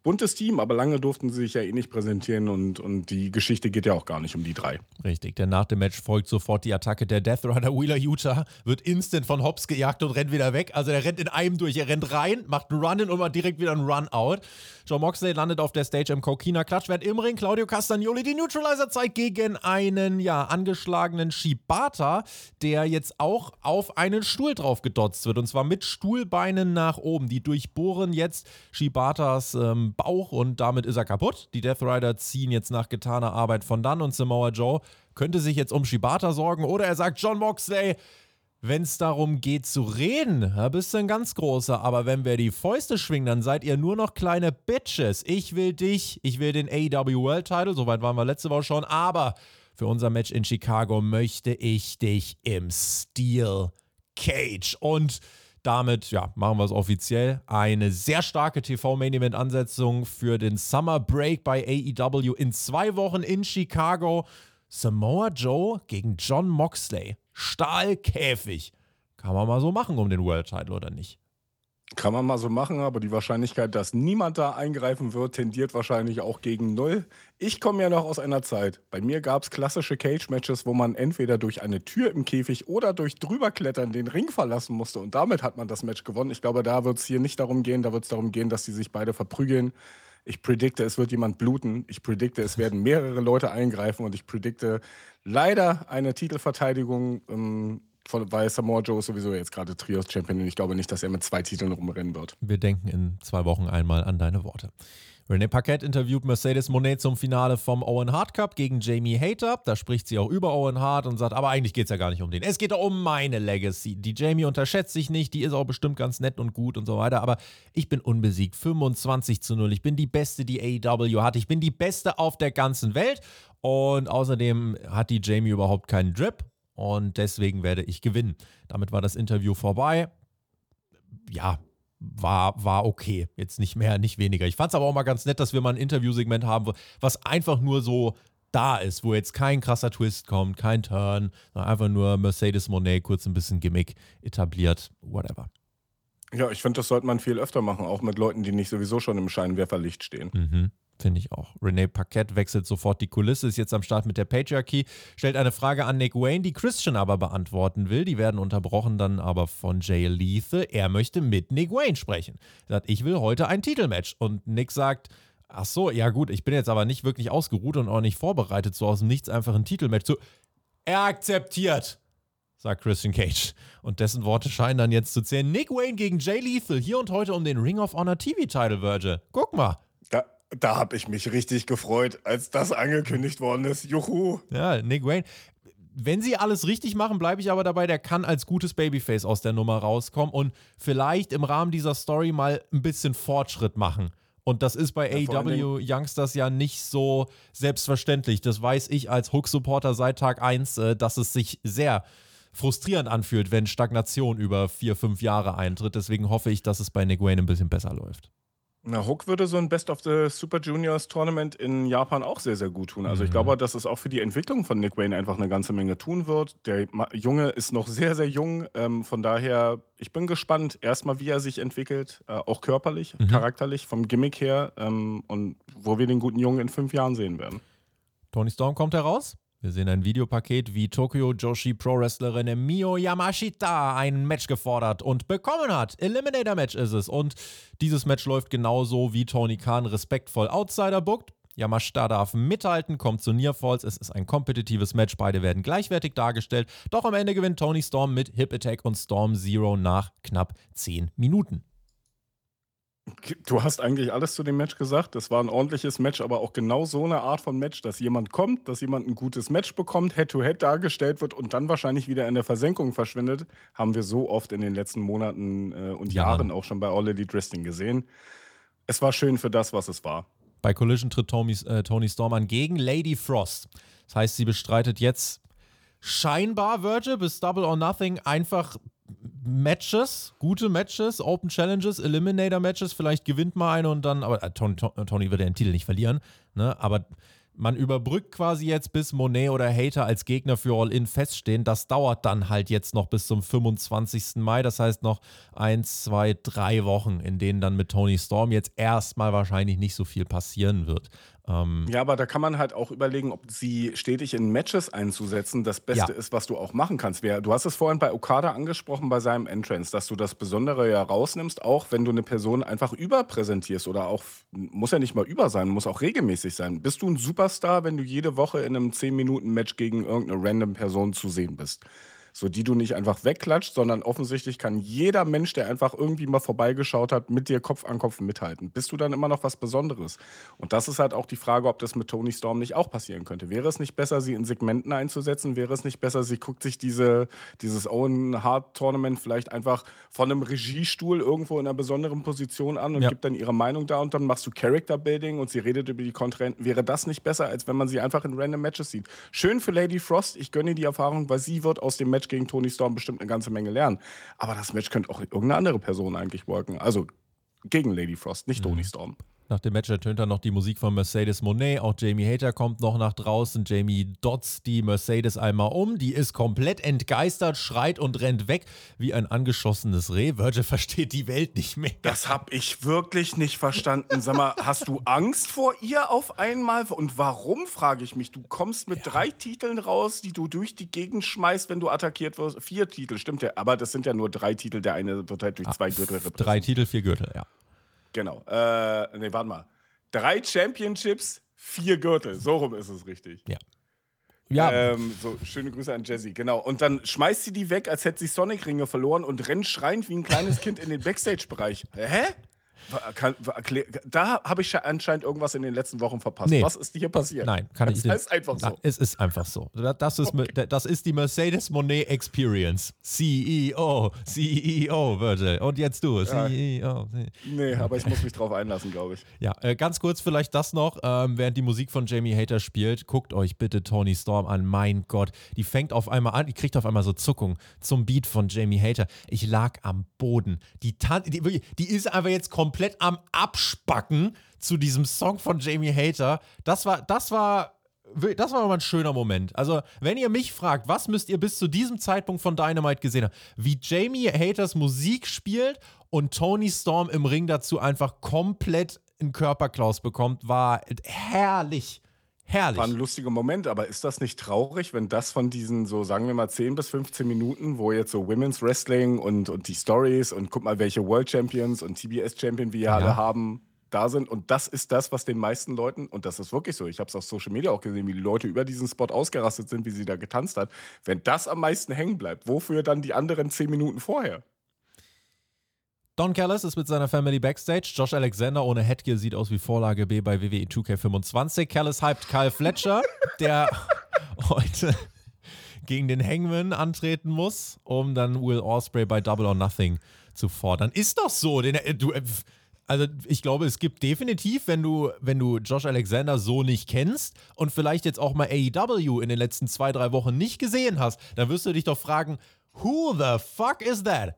buntes Team, aber lange durften sie sich ja eh nicht präsentieren und, und die Geschichte geht ja auch gar nicht um die drei. Richtig, denn nach dem Match folgt sofort die Attacke der Death Rider. Wheeler Yuta wird instant von Hobbs gejagt und rennt wieder weg. Also er rennt in einem durch, er rennt rein, macht einen Run-In und macht direkt wieder einen Run-Out. John Moxley landet auf der Stage im Kokina Klatschwert im Ring. Claudio Castagnoli die Neutralizer zeigt gegen einen, ja, angeschlagenen Shibata, der jetzt auch auf einen Stuhl drauf gedotzt wird. Und zwar mit Stuhlbeinen nach oben. Die durchbohren jetzt Shibatas ähm, Bauch und damit ist er kaputt. Die Death Rider ziehen jetzt nach getaner Arbeit von dann und Samoa Joe könnte sich jetzt um Shibata sorgen oder er sagt John Moxley, wenn es darum geht zu reden, da bist du ein ganz großer, aber wenn wir die Fäuste schwingen, dann seid ihr nur noch kleine Bitches. Ich will dich, ich will den A E W World Title, soweit waren wir letzte Woche schon, aber für unser Match in Chicago möchte ich dich im Steel Cage. Und damit, ja, machen wir es offiziell. Eine sehr starke T V-Main-Event-Ansetzung für den Summer Break bei A E W in zwei Wochen in Chicago. Samoa Joe gegen John Moxley. Stahlkäfig. Kann man mal so machen um den World Title, oder nicht? Kann man mal so machen, aber die Wahrscheinlichkeit, dass niemand da eingreifen wird, tendiert wahrscheinlich auch gegen null. Ich komme ja noch aus einer Zeit. Bei mir gab es klassische Cage-Matches, wo man entweder durch eine Tür im Käfig oder durch drüberklettern den Ring verlassen musste und damit hat man das Match gewonnen. Ich glaube, da wird es hier nicht darum gehen, da wird es darum gehen, dass die sich beide verprügeln. Ich predikte, es wird jemand bluten. Ich predikte, es werden mehrere Leute eingreifen und ich predikte leider eine Titelverteidigung, ähm, von, weil Samoa Joe ist sowieso jetzt gerade Trios-Champion und ich glaube nicht, dass er mit zwei Titeln rumrennen wird. Wir denken in zwei Wochen einmal an deine Worte. René Paquette interviewt Mercedes Moné zum Finale vom Owen Hart Cup gegen Jamie Hayter. Da spricht sie auch über Owen Hart und sagt, aber eigentlich geht es ja gar nicht um den. Es geht doch um meine Legacy. Die Jamie unterschätzt sich nicht, die ist auch bestimmt ganz nett und gut und so weiter, aber ich bin unbesiegt. fünfundzwanzig zu null. Ich bin die Beste, die A E W hat. Ich bin die Beste auf der ganzen Welt und außerdem hat die Jamie überhaupt keinen Drip und deswegen werde ich gewinnen. Damit war das Interview vorbei. Ja, War, war okay. Jetzt nicht mehr, nicht weniger. Ich fand es aber auch mal ganz nett, dass wir mal ein Interviewsegment haben, was einfach nur so da ist, wo jetzt kein krasser Twist kommt, kein Turn, sondern einfach nur Mercedes Moné kurz ein bisschen Gimmick etabliert, whatever. Ja, ich finde, das sollte man viel öfter machen, auch mit Leuten, die nicht sowieso schon im Scheinwerferlicht stehen. Mhm. Finde ich auch. René Paquette wechselt sofort die Kulisse, ist jetzt am Start mit der Patriarchy, stellt eine Frage an Nick Wayne, die Christian aber beantworten will. Die werden unterbrochen dann aber von Jay Lethal. Er möchte mit Nick Wayne sprechen. Er sagt, ich will heute ein Titelmatch. Und Nick sagt, ach so, ja gut, ich bin jetzt aber nicht wirklich ausgeruht und auch nicht vorbereitet, so aus dem Nichts einfach ein Titelmatch zu. Er akzeptiert, sagt Christian Cage. Und dessen Worte scheinen dann jetzt zu zählen. Nick Wayne gegen Jay Lethal, hier und heute um den Ring of Honor T V-Title, Virgil. Guck mal. Da, da habe ich mich richtig gefreut, als das angekündigt worden ist. Juhu. Ja, Nick Wayne. Wenn sie alles richtig machen, bleibe ich aber dabei, der kann als gutes Babyface aus der Nummer rauskommen und vielleicht im Rahmen dieser Story mal ein bisschen Fortschritt machen. Und das ist bei ja, A E W Youngsters ja nicht so selbstverständlich. Das weiß ich als Hook-Supporter seit Tag eins, dass es sich sehr frustrierend anfühlt, wenn Stagnation über vier, fünf Jahre eintritt. Deswegen hoffe ich, dass es bei Nick Wayne ein bisschen besser läuft. Na, Hook würde so ein Best of the Super Juniors Tournament in Japan auch sehr, sehr gut tun. Also ich Mhm. glaube, dass es auch für die Entwicklung von Nick Wayne einfach eine ganze Menge tun wird. Der Ma- Junge ist noch sehr, sehr jung. Ähm, von daher, ich bin gespannt, erstmal, wie er sich entwickelt, äh, auch körperlich, Mhm. charakterlich, vom Gimmick her ähm, und wo wir den guten Jungen in fünf Jahren sehen werden. Tony Storm kommt heraus. Wir sehen ein Videopaket, wie Tokyo Joshi Pro-Wrestlerin Mio Yamashita ein Match gefordert und bekommen hat. Eliminator-Match ist es. Und dieses Match läuft genauso, wie Tony Khan respektvoll Outsider bookt. Yamashita darf mithalten, kommt zu Nearfalls. Es ist ein kompetitives Match. Beide werden gleichwertig dargestellt. Doch am Ende gewinnt Tony Storm mit Hip Attack und Storm Zero nach knapp zehn Minuten. Du hast eigentlich alles zu dem Match gesagt. Das war ein ordentliches Match, aber auch genau so eine Art von Match, dass jemand kommt, dass jemand ein gutes Match bekommt, Head-to-Head dargestellt wird und dann wahrscheinlich wieder in der Versenkung verschwindet, haben wir so oft in den letzten Monaten äh, und Ja. Jahren auch schon bei All Elite Wrestling gesehen. Es war schön für das, was es war. Bei Collision tritt Tony, äh, Tony Storm an gegen Lady Frost. Das heißt, sie bestreitet jetzt scheinbar, Virgil, bis Double or Nothing einfach Matches, gute Matches, Open Challenges, Eliminator Matches, vielleicht gewinnt mal eine und dann, aber äh, Tony, Tony wird ja den Titel nicht verlieren, ne? Aber man überbrückt quasi jetzt, bis Monet oder Hater als Gegner für All-In feststehen. Das dauert dann halt jetzt noch bis zum fünfundzwanzigsten Mai. Das heißt noch eins, zwei, drei Wochen, in denen dann mit Toni Storm jetzt erstmal wahrscheinlich nicht so viel passieren wird. Ähm, Ja, aber da kann man halt auch überlegen, ob sie stetig in Matches einzusetzen das Beste Ja. ist, was du auch machen kannst. Wer- Du hast es vorhin bei Okada angesprochen, bei seinem Entrance, dass du das Besondere ja rausnimmst, auch wenn du eine Person einfach überpräsentierst oder auch, muss ja nicht mal über sein, muss auch regelmäßig sein. Bist du ein Superstar, wenn du jede Woche in einem zehn Minuten Match gegen irgendeine random Person zu sehen bist? So, die du nicht einfach wegklatscht, sondern offensichtlich kann jeder Mensch, der einfach irgendwie mal vorbeigeschaut hat, mit dir Kopf an Kopf mithalten. Bist du dann immer noch was Besonderes? Und das ist halt auch die Frage, ob das mit Toni Storm nicht auch passieren könnte. Wäre es nicht besser, sie in Segmenten einzusetzen? Wäre es nicht besser, sie guckt sich diese, dieses Owen Hart Tournament vielleicht einfach von einem Regiestuhl irgendwo in einer besonderen Position an und Ja. gibt dann ihre Meinung da und dann machst du Character Building und sie redet über die Kontrahenten. Wäre das nicht besser, als wenn man sie einfach in random Matches sieht? Schön für Lady Frost, ich gönne ihr die Erfahrung, weil sie wird aus dem Match gegen Toni Storm bestimmt eine ganze Menge lernen. Aber das Match könnte auch irgendeine andere Person eigentlich worken. Also gegen Lady Frost, nicht Toni Storm. Nach dem Match ertönt dann noch die Musik von Mercedes Moné. Auch Jamie Hayter kommt noch nach draußen. Jamie dotzt die Mercedes einmal um. Die ist komplett entgeistert, schreit und rennt weg wie ein angeschossenes Reh. Virgil versteht die Welt nicht mehr. Das habe ich wirklich nicht verstanden. Sag mal, hast du Angst vor ihr auf einmal? Und warum, frage ich mich. Du kommst mit drei Titeln raus, die du durch die Gegend schmeißt, wenn du attackiert wirst. Vier Titel, stimmt ja. Aber das sind ja nur drei Titel. Der eine wird halt durch zwei Gürtel repräsentiert. Drei Titel, vier Gürtel, ja. Genau. Äh, nee, warte mal. Drei Championships, vier Gürtel. So rum ist es richtig. Ja. Ja, Ähm, so, schöne Grüße an Jessie, genau. Und dann schmeißt sie die weg, als hätte sie Sonic-Ringe verloren und rennt schreiend wie ein kleines Kind in den Backstage-Bereich. Hä? Wa- Kann, wa- erklär- da habe ich sche- anscheinend irgendwas in den letzten Wochen verpasst. Nee. Was ist hier passiert? nein, kann das ich nicht. heißt einfach so. Na, es ist einfach so. Da- Das ist, das ist die Mercedes Moné Experience. C E O, C E O, Virgil. Und jetzt du, C E O. Nee, aber ich muss mich drauf einlassen, glaube ich. Ja, äh, ganz kurz vielleicht das noch, ähm, während die Musik von Jamie Hayter spielt, guckt euch bitte Toni Storm an, mein Gott, die fängt auf einmal an, die kriegt auf einmal so Zuckung zum Beat von Jamie Hayter. Ich lag am Boden. Die, Tan die, wirklich, die ist einfach jetzt komplett am Abspacken zu diesem Song von Jamie Hayter. Das war, das war... Das war mal ein schöner Moment. Also, wenn ihr mich fragt, was müsst ihr bis zu diesem Zeitpunkt von Dynamite gesehen haben, wie Jamie Hayters Musik spielt und Toni Storm im Ring dazu einfach komplett einen Körperklaus bekommt, war herrlich. Herrlich. War ein lustiger Moment, aber ist das nicht traurig, wenn das von diesen, so sagen wir mal, zehn bis fünfzehn Minuten, wo jetzt so Women's Wrestling und, und die Stories und guck mal, welche World Champions und T B S Champion wir Ja. alle haben, da sind. Und das ist das, was den meisten Leuten, und das ist wirklich so, ich habe es auf Social Media auch gesehen, wie die Leute über diesen Spot ausgerastet sind, wie sie da getanzt hat. Wenn das am meisten hängen bleibt, wofür dann die anderen zehn Minuten vorher? Don Callis ist mit seiner Family backstage. Josh Alexander ohne Headgear sieht aus wie Vorlage B bei W W E zwei K fünfundzwanzig. Callis hypt Kyle Fletcher, der heute gegen den Hangman antreten muss, um dann Will Ospreay bei Double or Nothing zu fordern. Ist doch so. Den, äh, du, äh, also ich glaube, es gibt definitiv, wenn du, wenn du Josh Alexander so nicht kennst und vielleicht jetzt auch mal A E W in den letzten zwei, drei Wochen nicht gesehen hast, dann wirst du dich doch fragen, who the fuck is that?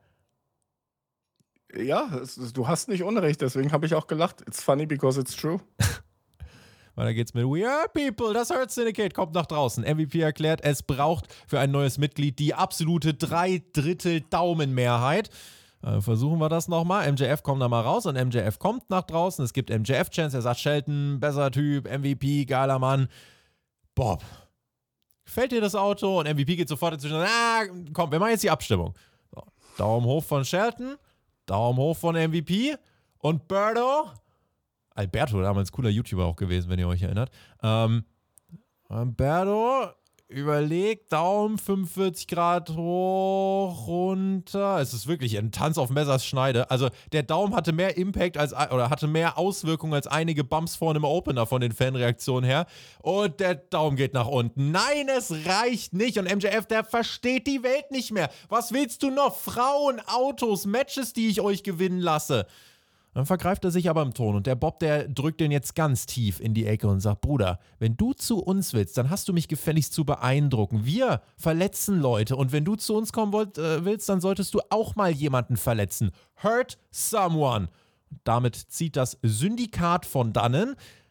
Ja, es, es, du hast nicht Unrecht, deswegen habe ich auch gelacht. It's funny because it's true. Weiter geht's mit We Are People, das Hurt Syndicate kommt nach draußen. M V P erklärt, es braucht für ein neues Mitglied die absolute Drei-Drittel-Daumenmehrheit. Äh, versuchen wir das nochmal. M J F kommt da mal raus und M J F kommt nach draußen. Es gibt M J F-Chance, er sagt Shelton, besser Typ, M V P, geiler Mann. Bob, gefällt dir das Auto? Und M V P geht sofort dazwischen. Ah, komm, wir machen jetzt die Abstimmung. So, Daumen hoch von Shelton, Daumen hoch von M V P und Berto. Alberto, damals cooler YouTuber auch gewesen, wenn ihr euch erinnert. Ähm, Alberto überlegt, Daumen fünfundvierzig Grad hoch, runter. Es ist wirklich ein Tanz auf Messers Schneide. Also der Daumen hatte mehr Impact als, oder hatte mehr Auswirkungen als einige Bumps vorne im Opener von den Fanreaktionen her. Und der Daumen geht nach unten. Nein, es reicht nicht. Und M J F, der versteht die Welt nicht mehr. Was willst du noch? Frauen, Autos, Matches, die ich euch gewinnen lasse. Dann vergreift er sich aber im Ton und der Bob, der drückt den jetzt ganz tief in die Ecke und sagt, Bruder, wenn du zu uns willst, dann hast du mich gefälligst zu beeindrucken. Wir verletzen Leute und wenn du zu uns kommen wollt, äh, willst, dann solltest du auch mal jemanden verletzen. Hurt someone. Damit zieht das Syndikat von dannen.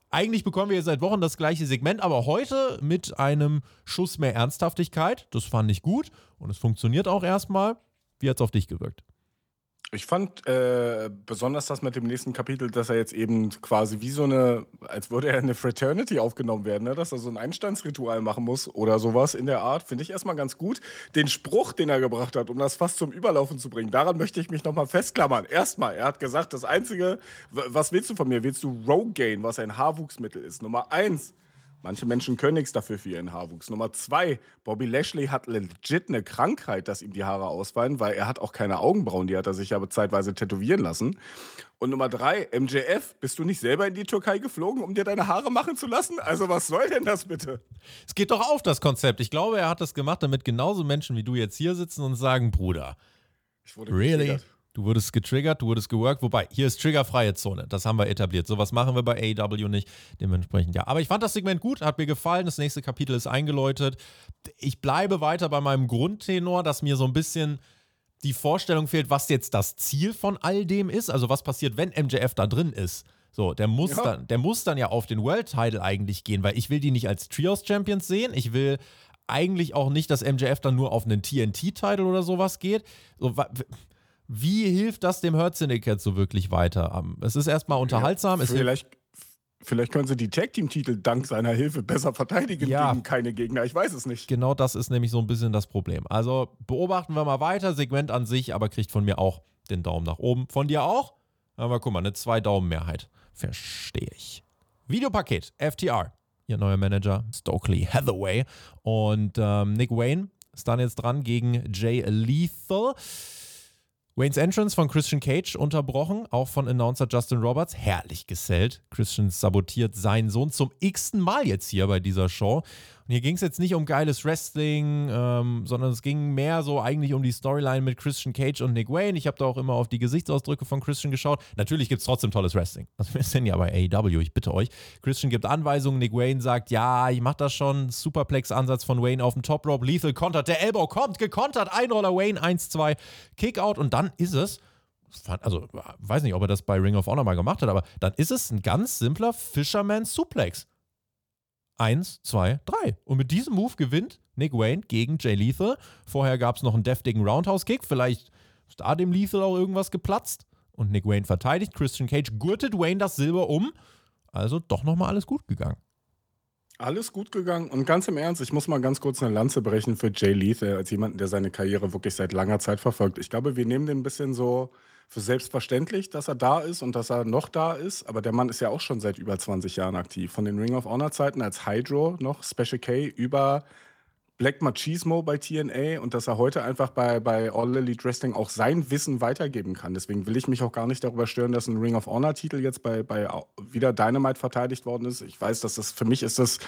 Eigentlich bekommen wir jetzt seit Wochen das gleiche Segment, aber heute mit einem Schuss mehr Ernsthaftigkeit. Das fand ich gut und es funktioniert auch erstmal. Wie hat es auf dich gewirkt? Ich fand äh, besonders das mit dem nächsten Kapitel, dass er jetzt eben quasi wie so eine, als würde er in eine Fraternity aufgenommen werden, ne? Dass er so ein Einstandsritual machen muss oder sowas in der Art, finde ich erstmal ganz gut. Den Spruch, den er gebracht hat, um das fast zum Überlaufen zu bringen, daran möchte ich mich nochmal festklammern. Erstmal, er hat gesagt, das Einzige, w- was willst du von mir? Willst du Rogaine, was ein Haarwuchsmittel ist? Nummer eins. Manche Menschen können nichts dafür für ihren Haarwuchs. Nummer zwei, Bobby Lashley hat legit eine Krankheit, dass ihm die Haare ausfallen, weil er hat auch keine Augenbrauen, die hat er sich aber zeitweise tätowieren lassen. Und Nummer drei, M J F, bist du nicht selber in die Türkei geflogen, um dir deine Haare machen zu lassen? Also was soll denn das bitte? Es geht doch auf, das Konzept. Ich glaube, er hat das gemacht, damit genauso Menschen wie du jetzt hier sitzen und sagen, Bruder, Ich wurde really? getriggert. Du wurdest getriggert, du wurdest geworkt. Wobei, hier ist triggerfreie Zone. Das haben wir etabliert. Sowas machen wir bei A E W nicht. Dementsprechend ja. Aber ich fand das Segment gut, hat mir gefallen. Das nächste Kapitel ist eingeläutet. Ich bleibe weiter bei meinem Grundtenor, dass mir so ein bisschen die Vorstellung fehlt, was jetzt das Ziel von all dem ist. Also was passiert, wenn M J F da drin ist. So, der muss, Ja. dann, der muss dann ja auf den World Title eigentlich gehen, weil ich will die nicht als Trios Champions sehen. Ich will eigentlich auch nicht, dass M J F dann nur auf einen T N T-Title oder sowas geht. So, wa- wie hilft das dem Hurt Syndicate so wirklich weiter? Ähm, Es ist erstmal unterhaltsam. Es hilft, Vielleicht, vielleicht können sie die Tag-Team-Titel dank seiner Hilfe besser verteidigen Ja. gegen keine Gegner. Ich weiß es nicht. genau das ist nämlich so ein bisschen das Problem. Also beobachten wir mal weiter. Segment an sich, aber kriegt von mir auch den Daumen nach oben. Von dir auch? Aber guck mal, eine Zwei-Daumen-Mehrheit. Verstehe ich. Videopaket, F T R. Ihr neuer Manager, Stokely Hathaway. Und ähm, Nick Wayne ist dann jetzt dran gegen Jay Lethal. Waynes Entrance von Christian Cage unterbrochen, auch von Announcer Justin Roberts. Herrlich gesellt. Christian sabotiert seinen Sohn zum x-ten Mal jetzt hier bei dieser Show. Und hier ging es jetzt nicht um geiles Wrestling, ähm, sondern es ging mehr so eigentlich um die Storyline mit Christian Cage und Nick Wayne. Ich habe da auch immer auf die Gesichtsausdrücke von Christian geschaut. Natürlich gibt es trotzdem tolles Wrestling. Das wir sind ja bei A E W, ich bitte euch. Christian gibt Anweisungen, Nick Wayne sagt, ja, ich mach das schon. Superplex-Ansatz von Wayne auf dem Top Rope. Lethal kontert, der Elbow kommt, gekontert, Einroller Wayne, eins, zwei, Kickout und dann ist es, also weiß nicht, ob er das bei Ring of Honor mal gemacht hat, aber dann ist es ein ganz simpler Fisherman Suplex. Eins, zwei, drei. Und mit diesem Move gewinnt Nick Wayne gegen Jay Lethal. Vorher gab es noch einen deftigen Roundhouse-Kick. Vielleicht ist da dem Lethal auch irgendwas geplatzt. Und Nick Wayne verteidigt. Christian Cage gurtet Wayne das Silber um. Also doch nochmal alles gut gegangen. Alles gut gegangen und ganz im Ernst, ich muss mal ganz kurz eine Lanze brechen für Jay Lethal als jemanden, der seine Karriere wirklich seit langer Zeit verfolgt. Ich glaube, wir nehmen den ein bisschen so für selbstverständlich, dass er da ist und dass er noch da ist, aber der Mann ist ja auch schon seit über zwanzig Jahren aktiv. Von den Ring of Honor Zeiten als Hydro noch, Special K, über Black Machismo bei T N A und dass er heute einfach bei, bei All Elite Wrestling auch sein Wissen weitergeben kann. Deswegen will ich mich auch gar nicht darüber stören, dass ein Ring of Honor Titel jetzt bei, bei wieder Dynamite verteidigt worden ist. Ich weiß, dass das für mich ist das,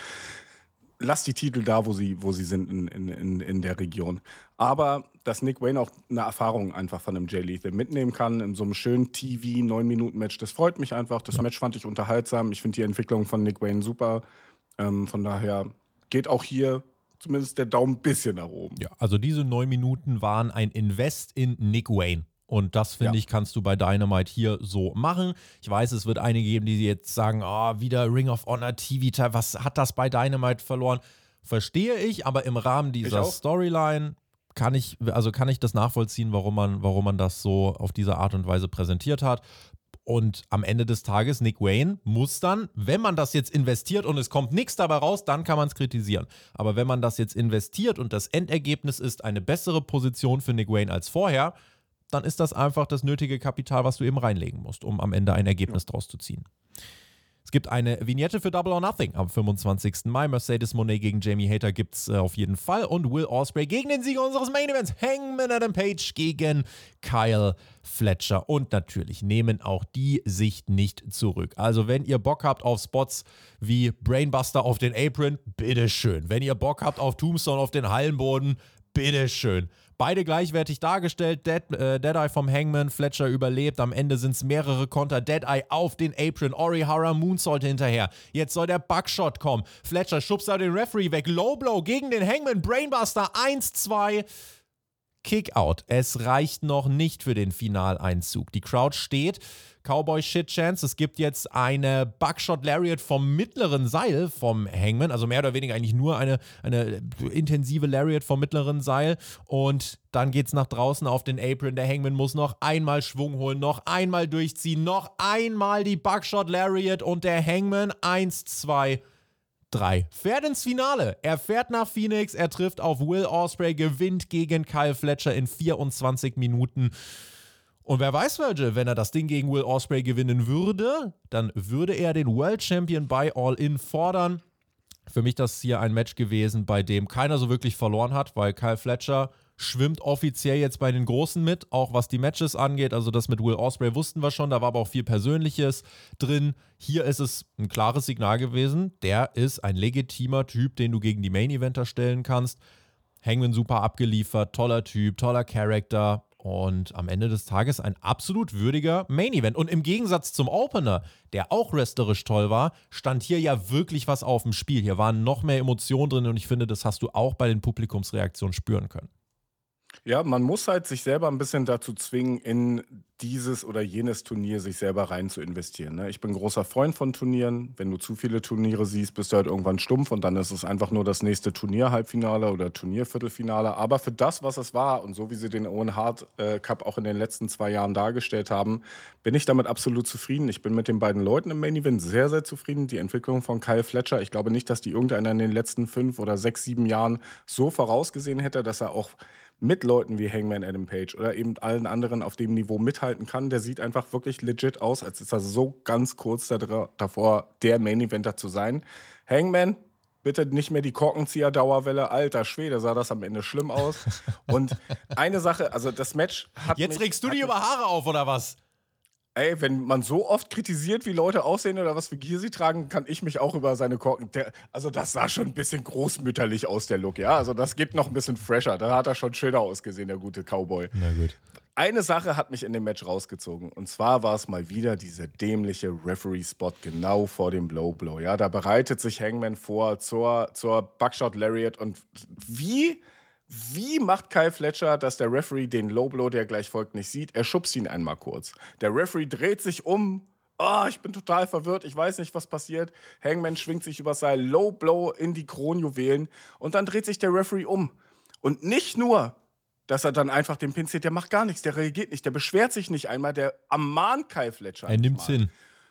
lass die Titel da, wo sie, wo sie sind in, in, in, in der Region. Aber dass Nick Wayne auch eine Erfahrung einfach von einem Jay Lethal mitnehmen kann in so einem schönen T V neun Minuten Match, das freut mich einfach. Das Ja. Match fand ich unterhaltsam. Ich finde die Entwicklung von Nick Wayne super. Ähm, von daher geht auch hier zumindest der Daumen ein bisschen nach oben. Ja, also diese neun Minuten waren ein Invest in Nick Wayne. Und das, finde Ja. ich, kannst du bei Dynamite hier so machen. Ich weiß, es wird einige geben, die jetzt sagen, ah, wieder Ring of Honor T V-Teil, was hat das bei Dynamite verloren? Verstehe ich, aber im Rahmen dieser auch. Storyline kann ich, also kann ich das nachvollziehen, warum man, warum man das so auf diese Art und Weise präsentiert hat. Und am Ende des Tages, Nick Wayne muss dann, wenn man das jetzt investiert und es kommt nichts dabei raus, dann kann man es kritisieren. Aber wenn man das jetzt investiert und das Endergebnis ist eine bessere Position für Nick Wayne als vorher, dann ist das einfach das nötige Kapital, was du eben reinlegen musst, um am Ende ein Ergebnis draus zu ziehen. Es gibt eine Vignette für Double or Nothing am fünfundzwanzigsten Mai. Mercedes Monet gegen Jamie Hayter gibt es äh, auf jeden Fall. Und Will Ospreay gegen den Sieger unseres Main Events, Hangman Adam Page gegen Kyle Fletcher. Und natürlich nehmen auch die sich nicht zurück. Also wenn ihr Bock habt auf Spots wie Brainbuster auf den Apron, bitteschön. Wenn ihr Bock habt auf Tombstone auf den Hallenboden, bitteschön. Beide gleichwertig dargestellt. Dead, äh, Deadeye vom Hangman, Fletcher überlebt. Am Ende sind es mehrere Konter. Deadeye auf den Apron. Orihara Moonsault hinterher. Jetzt soll der Buckshot kommen. Fletcher schubst da den Referee weg. Low Blow gegen den Hangman. Brainbuster eins, zwei. Kickout. Es reicht noch nicht für den Finaleinzug. Die Crowd steht. Cowboy Shit Chance. Es gibt jetzt eine Buckshot Lariat vom mittleren Seil vom Hangman. Also mehr oder weniger eigentlich nur eine, eine intensive Lariat vom mittleren Seil. Und dann geht's nach draußen auf den Apron. Der Hangman muss noch einmal Schwung holen, noch einmal durchziehen, noch einmal die Buckshot Lariat und der Hangman eins, zwei, drei. Fährt ins Finale. Er fährt nach Phoenix, er trifft auf Will Ospreay, gewinnt gegen Kyle Fletcher in vierundzwanzig Minuten. Und wer weiß, Virgil, wenn er das Ding gegen Will Ospreay gewinnen würde, dann würde er den World Champion bei All In fordern. Für mich das hier ein Match gewesen, bei dem keiner so wirklich verloren hat, weil Kyle Fletcher schwimmt offiziell jetzt bei den Großen mit, auch was die Matches angeht. Also das mit Will Ospreay wussten wir schon, da war aber auch viel Persönliches drin. Hier ist es ein klares Signal gewesen, der ist ein legitimer Typ, den du gegen die Main-Eventer stellen kannst. Hangman super abgeliefert, toller Typ, toller Charakter. Und am Ende des Tages ein absolut würdiger Main-Event. Und im Gegensatz zum Opener, der auch wrestlerisch toll war, stand hier ja wirklich was auf dem Spiel. Hier waren noch mehr Emotionen drin und ich finde, das hast du auch bei den Publikumsreaktionen spüren können. Ja, man muss halt sich selber ein bisschen dazu zwingen, in dieses oder jenes Turnier sich selber rein zu investieren. Ne? Ich bin ein großer Freund von Turnieren. Wenn du zu viele Turniere siehst, bist du halt irgendwann stumpf und dann ist es einfach nur das nächste Turnier-Halbfinale oder Turnier-Viertelfinale. Aber für das, was es war und so wie sie den Owen Hart äh, Cup auch in den letzten zwei Jahren dargestellt haben, bin ich damit absolut zufrieden. Ich bin mit den beiden Leuten im Main Event sehr, sehr zufrieden. Die Entwicklung von Kyle Fletcher, ich glaube nicht, dass die irgendeiner in den letzten fünf oder sechs, sieben Jahren so vorausgesehen hätte, dass er auch mit Leuten wie Hangman Adam Page oder eben allen anderen auf dem Niveau mithalten kann. Der sieht einfach wirklich legit aus, als ist er so ganz kurz davor, der Main-Eventer zu sein. Hangman, bitte nicht mehr die Korkenzieher-Dauerwelle. Alter Schwede, sah das am Ende schlimm aus. Und eine Sache, also das Match hat Jetzt mich, regst du hat dir mich- über Haare auf, oder was? Ey, wenn man so oft kritisiert, wie Leute aussehen oder was für Gier sie tragen, kann ich mich auch über seine Korken. Der, also, das sah schon ein bisschen großmütterlich aus, der Look, ja. Also, das gibt noch ein bisschen fresher. Da hat er schon schöner ausgesehen, der gute Cowboy. Na gut. Eine Sache hat mich in dem Match rausgezogen. Und zwar war es mal wieder dieser dämliche Referee-Spot genau vor dem Low-Blow. Ja, da bereitet sich Hangman vor zur, zur Buckshot Lariat. Und wie. Wie macht Kyle Fletcher, dass der Referee den Low-Blow, der gleich folgt, nicht sieht? Er schubst ihn einmal kurz. Der Referee dreht sich um. Oh, ich bin total verwirrt. Ich weiß nicht, was passiert. Hangman schwingt sich über sein Low-Blow in die Kronjuwelen. Und dann dreht sich der Referee um. Und nicht nur, dass er dann einfach den Pin zieht. Der macht gar nichts. Der reagiert nicht. Der beschwert sich nicht einmal. Der ermahnt Kyle Fletcher. Er nimmt's nicht mal. hin.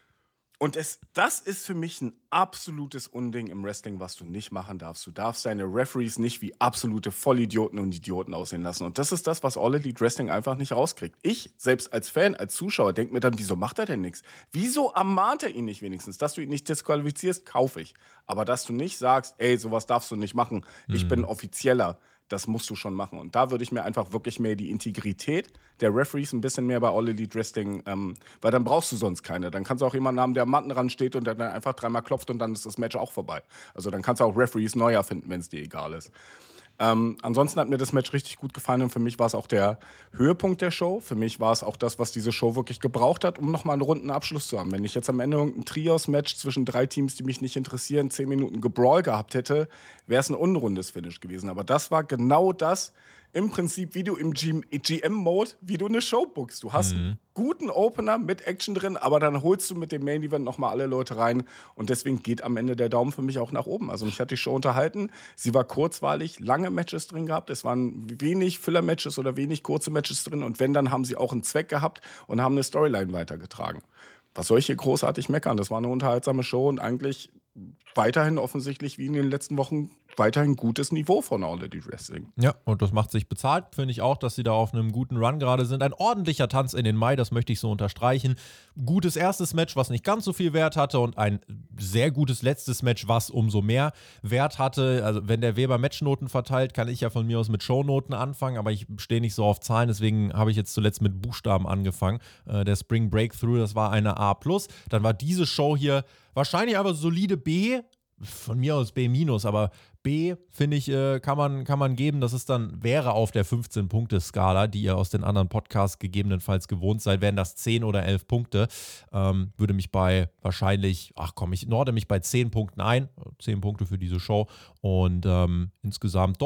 Und es, das ist für mich ein absolutes Unding im Wrestling, was du nicht machen darfst. Du darfst deine Referees nicht wie absolute Vollidioten und Idioten aussehen lassen. Und das ist das, was All Elite Wrestling einfach nicht rauskriegt. Ich, selbst als Fan, als Zuschauer, denke mir dann, wieso macht er denn nichts? Wieso ermahnt er ihn nicht wenigstens? Dass du ihn nicht disqualifizierst, kaufe ich. Aber dass du nicht sagst, ey, sowas darfst du nicht machen. Ich bin offizieller. Das musst du schon machen. Und da würde ich mir einfach wirklich mehr die Integrität der Referees ein bisschen mehr bei All Elite Wrestling, ähm, weil dann brauchst du sonst keine. Dann kannst du auch jemanden haben, der am Mattenrand steht und der dann einfach dreimal klopft und dann ist das Match auch vorbei. Also dann kannst du auch Referees neu erfinden, wenn es dir egal ist. Ähm, ansonsten hat mir das Match richtig gut gefallen und für mich war es auch der Höhepunkt der Show. Für mich war es auch das, was diese Show wirklich gebraucht hat, um nochmal einen runden Abschluss zu haben. Wenn ich jetzt am Ende irgendein Trios-Match zwischen drei Teams, die mich nicht interessieren, zehn Minuten Gebrawl gehabt hätte, wäre es ein unrundes Finish gewesen. Aber das war genau das, im Prinzip, wie du im G M-Mode, wie du eine Show bookst. Du hast einen guten Opener mit Action drin, aber dann holst du mit dem Main Event nochmal alle Leute rein und deswegen geht am Ende der Daumen für mich auch nach oben. Also mich hat die Show unterhalten. Sie war kurzweilig, lange Matches drin gehabt. Es waren wenig Filler-Matches oder wenig kurze Matches drin und wenn, dann haben sie auch einen Zweck gehabt und haben eine Storyline weitergetragen. Was soll ich hier großartig meckern? Das war eine unterhaltsame Show und eigentlich weiterhin offensichtlich wie in den letzten Wochen weiterhin gutes Niveau von All Elite Wrestling. Ja, und das macht sich bezahlt, finde ich auch, dass sie da auf einem guten Run gerade sind. Ein ordentlicher Tanz in den Mai, das möchte ich so unterstreichen. Gutes erstes Match, was nicht ganz so viel Wert hatte und ein sehr gutes letztes Match, was umso mehr Wert hatte. Also wenn der Weber Matchnoten verteilt, kann ich ja von mir aus mit Shownoten anfangen, aber ich stehe nicht so auf Zahlen, deswegen habe ich jetzt zuletzt mit Buchstaben angefangen. Äh, der Spring Breakthrough, das war eine A plus. Dann war diese Show hier wahrscheinlich aber solide B, von mir aus B minus, aber B, finde ich, äh, kann man, kann man geben. Das ist dann, wäre auf der fünfzehn-Punkte-Skala, die ihr aus den anderen Podcasts gegebenenfalls gewohnt seid, wären das zehn oder elf Punkte. Ähm, würde mich bei wahrscheinlich, ach komm, ich norde mich bei zehn Punkten ein. zehn Punkte für diese Show. Und ähm, insgesamt doch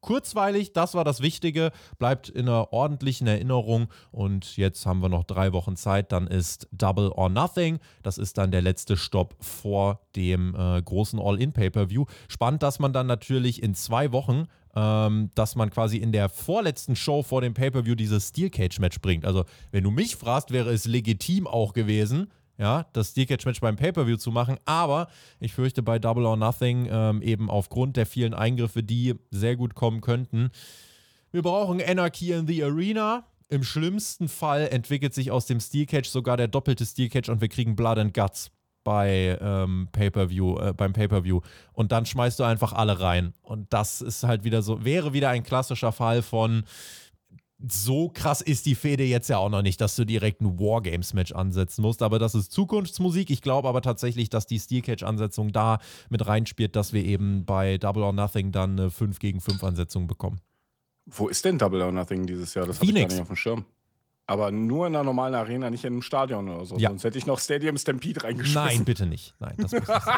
kurzweilig, das war das Wichtige, bleibt in einer ordentlichen Erinnerung und jetzt haben wir noch drei Wochen Zeit, dann ist Double or Nothing, das ist dann der letzte Stopp vor dem äh, großen All-In-Pay-Per-View. Spannend, dass man dann natürlich in zwei Wochen, ähm, dass man quasi in der vorletzten Show vor dem Pay-Per-View dieses Steel Cage-Match bringt. Also wenn du mich fragst, wäre es legitim auch gewesen, ja, das Steel Cage Match beim Pay-Per-View zu machen, aber ich fürchte bei Double or Nothing ähm, eben aufgrund der vielen Eingriffe, die sehr gut kommen könnten. Wir brauchen Anarchy in the Arena. Im schlimmsten Fall entwickelt sich aus dem Steel Cage sogar der doppelte Steel Cage und wir kriegen Blood and Guts bei ähm, Pay-Per-View, äh, beim Pay-Per-View. Und dann schmeißt du einfach alle rein. Und das ist halt wieder so, wäre wieder ein klassischer Fall von so krass ist die Fehde jetzt ja auch noch nicht, dass du direkt ein Wargames-Match ansetzen musst, aber das ist Zukunftsmusik. Ich glaube aber tatsächlich, dass die Steel Cage-Ansetzung da mit reinspielt, dass wir eben bei Double or Nothing dann eine fünf gegen fünf Ansetzung bekommen. Wo ist denn Double or Nothing dieses Jahr? Das habe ich gar nicht auf dem Schirm. Aber nur in einer normalen Arena, nicht in einem Stadion oder so. Ja. Sonst hätte ich noch Stadium Stampede reingeschmissen. Nein, bitte nicht. Nein, das muss nicht sein.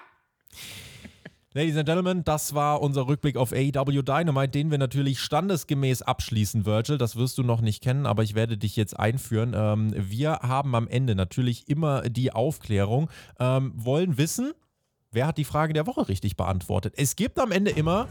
Ladies and Gentlemen, das war unser Rückblick auf A E W Dynamite, den wir natürlich standesgemäß abschließen, Virgil. Das wirst du noch nicht kennen, aber ich werde dich jetzt einführen. Ähm, wir haben am Ende natürlich immer die Aufklärung, ähm, wollen wissen, wer hat die Frage der Woche richtig beantwortet. Es gibt am Ende immer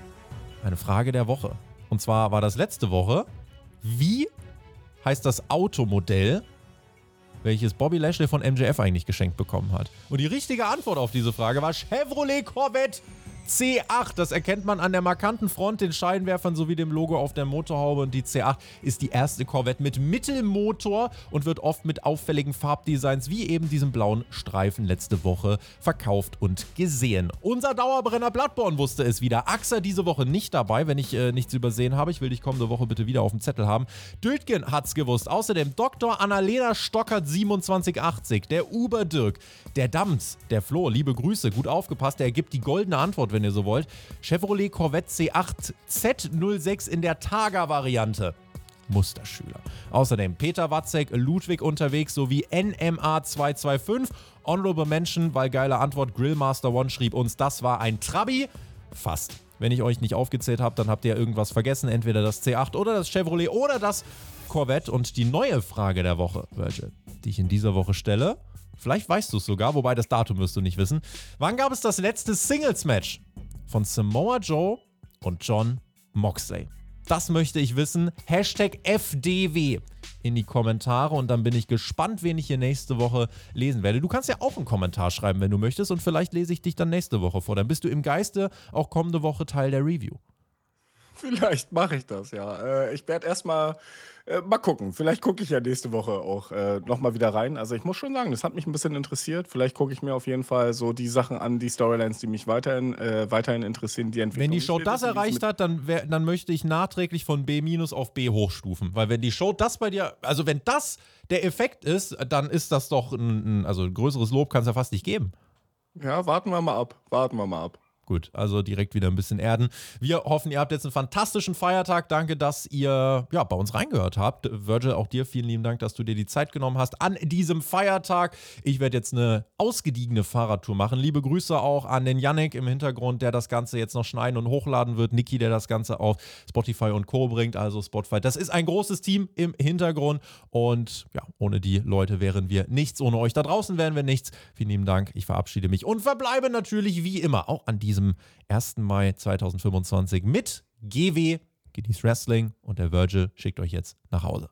eine Frage der Woche. Und zwar war das letzte Woche, wie heißt das Automodell, welches Bobby Lashley von M J F eigentlich geschenkt bekommen hat. Und die richtige Antwort auf diese Frage war Chevrolet Corvette C acht. Das erkennt man an der markanten Front, den Scheinwerfern sowie dem Logo auf der Motorhaube. Und die C acht ist die erste Corvette mit Mittelmotor und wird oft mit auffälligen Farbdesigns wie eben diesem blauen Streifen letzte Woche verkauft und gesehen. Unser Dauerbrenner Bloodborne wusste es wieder. Axa diese Woche nicht dabei, wenn ich äh, nichts übersehen habe. Ich will dich kommende Woche bitte wieder auf dem Zettel haben. Dültgen hat's gewusst. Außerdem Doktor Annalena Stockert siebenundzwanzig achtzig. Der Uber Dirk. Der Dams. Der Flo. Liebe Grüße. Gut aufgepasst. Der ergibt die goldene Antwort, wenn ihr so wollt. Chevrolet Corvette C acht Z null sechs in der Targa-Variante. Musterschüler. Außerdem Peter Watzek, Ludwig unterwegs sowie N M A zwei zwei fünf. Honorable Mention, weil geile Antwort, Grillmaster One schrieb uns, das war ein Trabi. Fast. Wenn ich euch nicht aufgezählt habe, dann habt ihr irgendwas vergessen. Entweder das C acht oder das Chevrolet oder das Corvette. Und die neue Frage der Woche, Virgil, die ich in dieser Woche stelle, vielleicht weißt du es sogar, wobei das Datum wirst du nicht wissen. Wann gab es das letzte Singles-Match von Samoa Joe und Jon Moxley? Das möchte ich wissen. Hashtag F D W in die Kommentare und dann bin ich gespannt, wen ich hier nächste Woche lesen werde. Du kannst ja auch einen Kommentar schreiben, wenn du möchtest und vielleicht lese ich dich dann nächste Woche vor. Dann bist du im Geiste auch kommende Woche Teil der Review. Vielleicht mache ich das, ja. Äh, ich werde erstmal äh, mal gucken. Vielleicht gucke ich ja nächste Woche auch äh, nochmal wieder rein. Also ich muss schon sagen, das hat mich ein bisschen interessiert. Vielleicht gucke ich mir auf jeden Fall so die Sachen an, die Storylines, die mich weiterhin, äh, weiterhin interessieren, die Entwicklung. Wenn die Show das erreicht hat, dann, wär, dann möchte ich nachträglich von B- auf B hochstufen. Weil wenn die Show das bei dir, also wenn das der Effekt ist, dann ist das doch ein, ein also ein größeres Lob kann es ja fast nicht geben. Ja, warten wir mal ab. Warten wir mal ab. Gut, also direkt wieder ein bisschen erden. Wir hoffen, ihr habt jetzt einen fantastischen Feiertag. Danke, dass ihr ja, bei uns reingehört habt. Virgil, auch dir vielen lieben Dank, dass du dir die Zeit genommen hast an diesem Feiertag. Ich werde jetzt eine ausgediegene Fahrradtour machen. Liebe Grüße auch an den Yannick im Hintergrund, der das Ganze jetzt noch schneiden und hochladen wird. Niki, der das Ganze auf Spotify und Co. bringt, also Spotify. Das ist ein großes Team im Hintergrund und ja, ohne die Leute wären wir nichts. Ohne euch da draußen wären wir nichts. Vielen lieben Dank. Ich verabschiede mich und verbleibe natürlich wie immer auch an diesem ersten Mai zweitausendfünfundzwanzig mit G W, genießt Wrestling und der Virgil schickt euch jetzt nach Hause.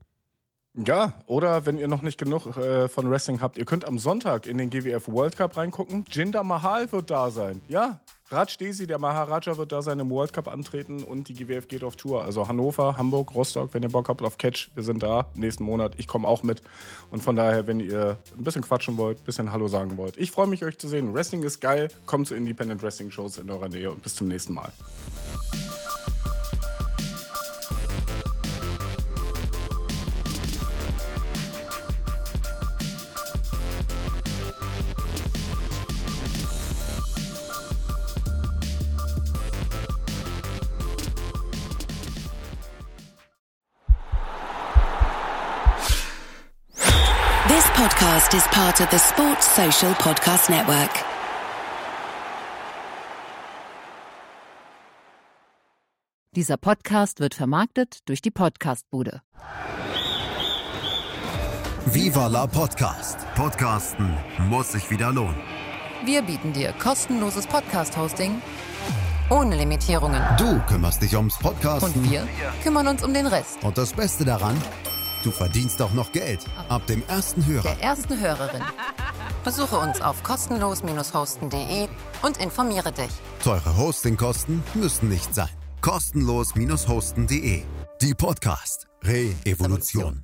Ja, oder wenn ihr noch nicht genug äh, von Wrestling habt, ihr könnt am Sonntag in den G W F World Cup reingucken. Jinder Mahal wird da sein. Ja, Raj Desi, der Maharaja, wird da sein im World Cup antreten und die G W F geht auf Tour. Also Hannover, Hamburg, Rostock, wenn ihr Bock habt auf Catch, wir sind da nächsten Monat. Ich komme auch mit. Und von daher, wenn ihr ein bisschen quatschen wollt, ein bisschen Hallo sagen wollt. Ich freue mich, euch zu sehen. Wrestling ist geil. Kommt zu Independent Wrestling Shows in eurer Nähe und bis zum nächsten Mal. This podcast is part of the Sports Social Podcast Network. Dieser Podcast wird vermarktet durch die Podcastbude. Viva la Podcast. Podcasten muss sich wieder lohnen. Wir bieten dir kostenloses Podcast-Hosting ohne Limitierungen. Du kümmerst dich ums Podcasten. Und wir kümmern uns um den Rest. Und das Beste daran, du verdienst auch noch Geld. Ab dem ersten Hörer. Der ersten Hörerin. Besuche uns auf kostenlos hosten punkt de und informiere dich. Teure Hostingkosten müssen nicht sein. kostenlos hosten punkt de. Die Podcast Re-Evolution.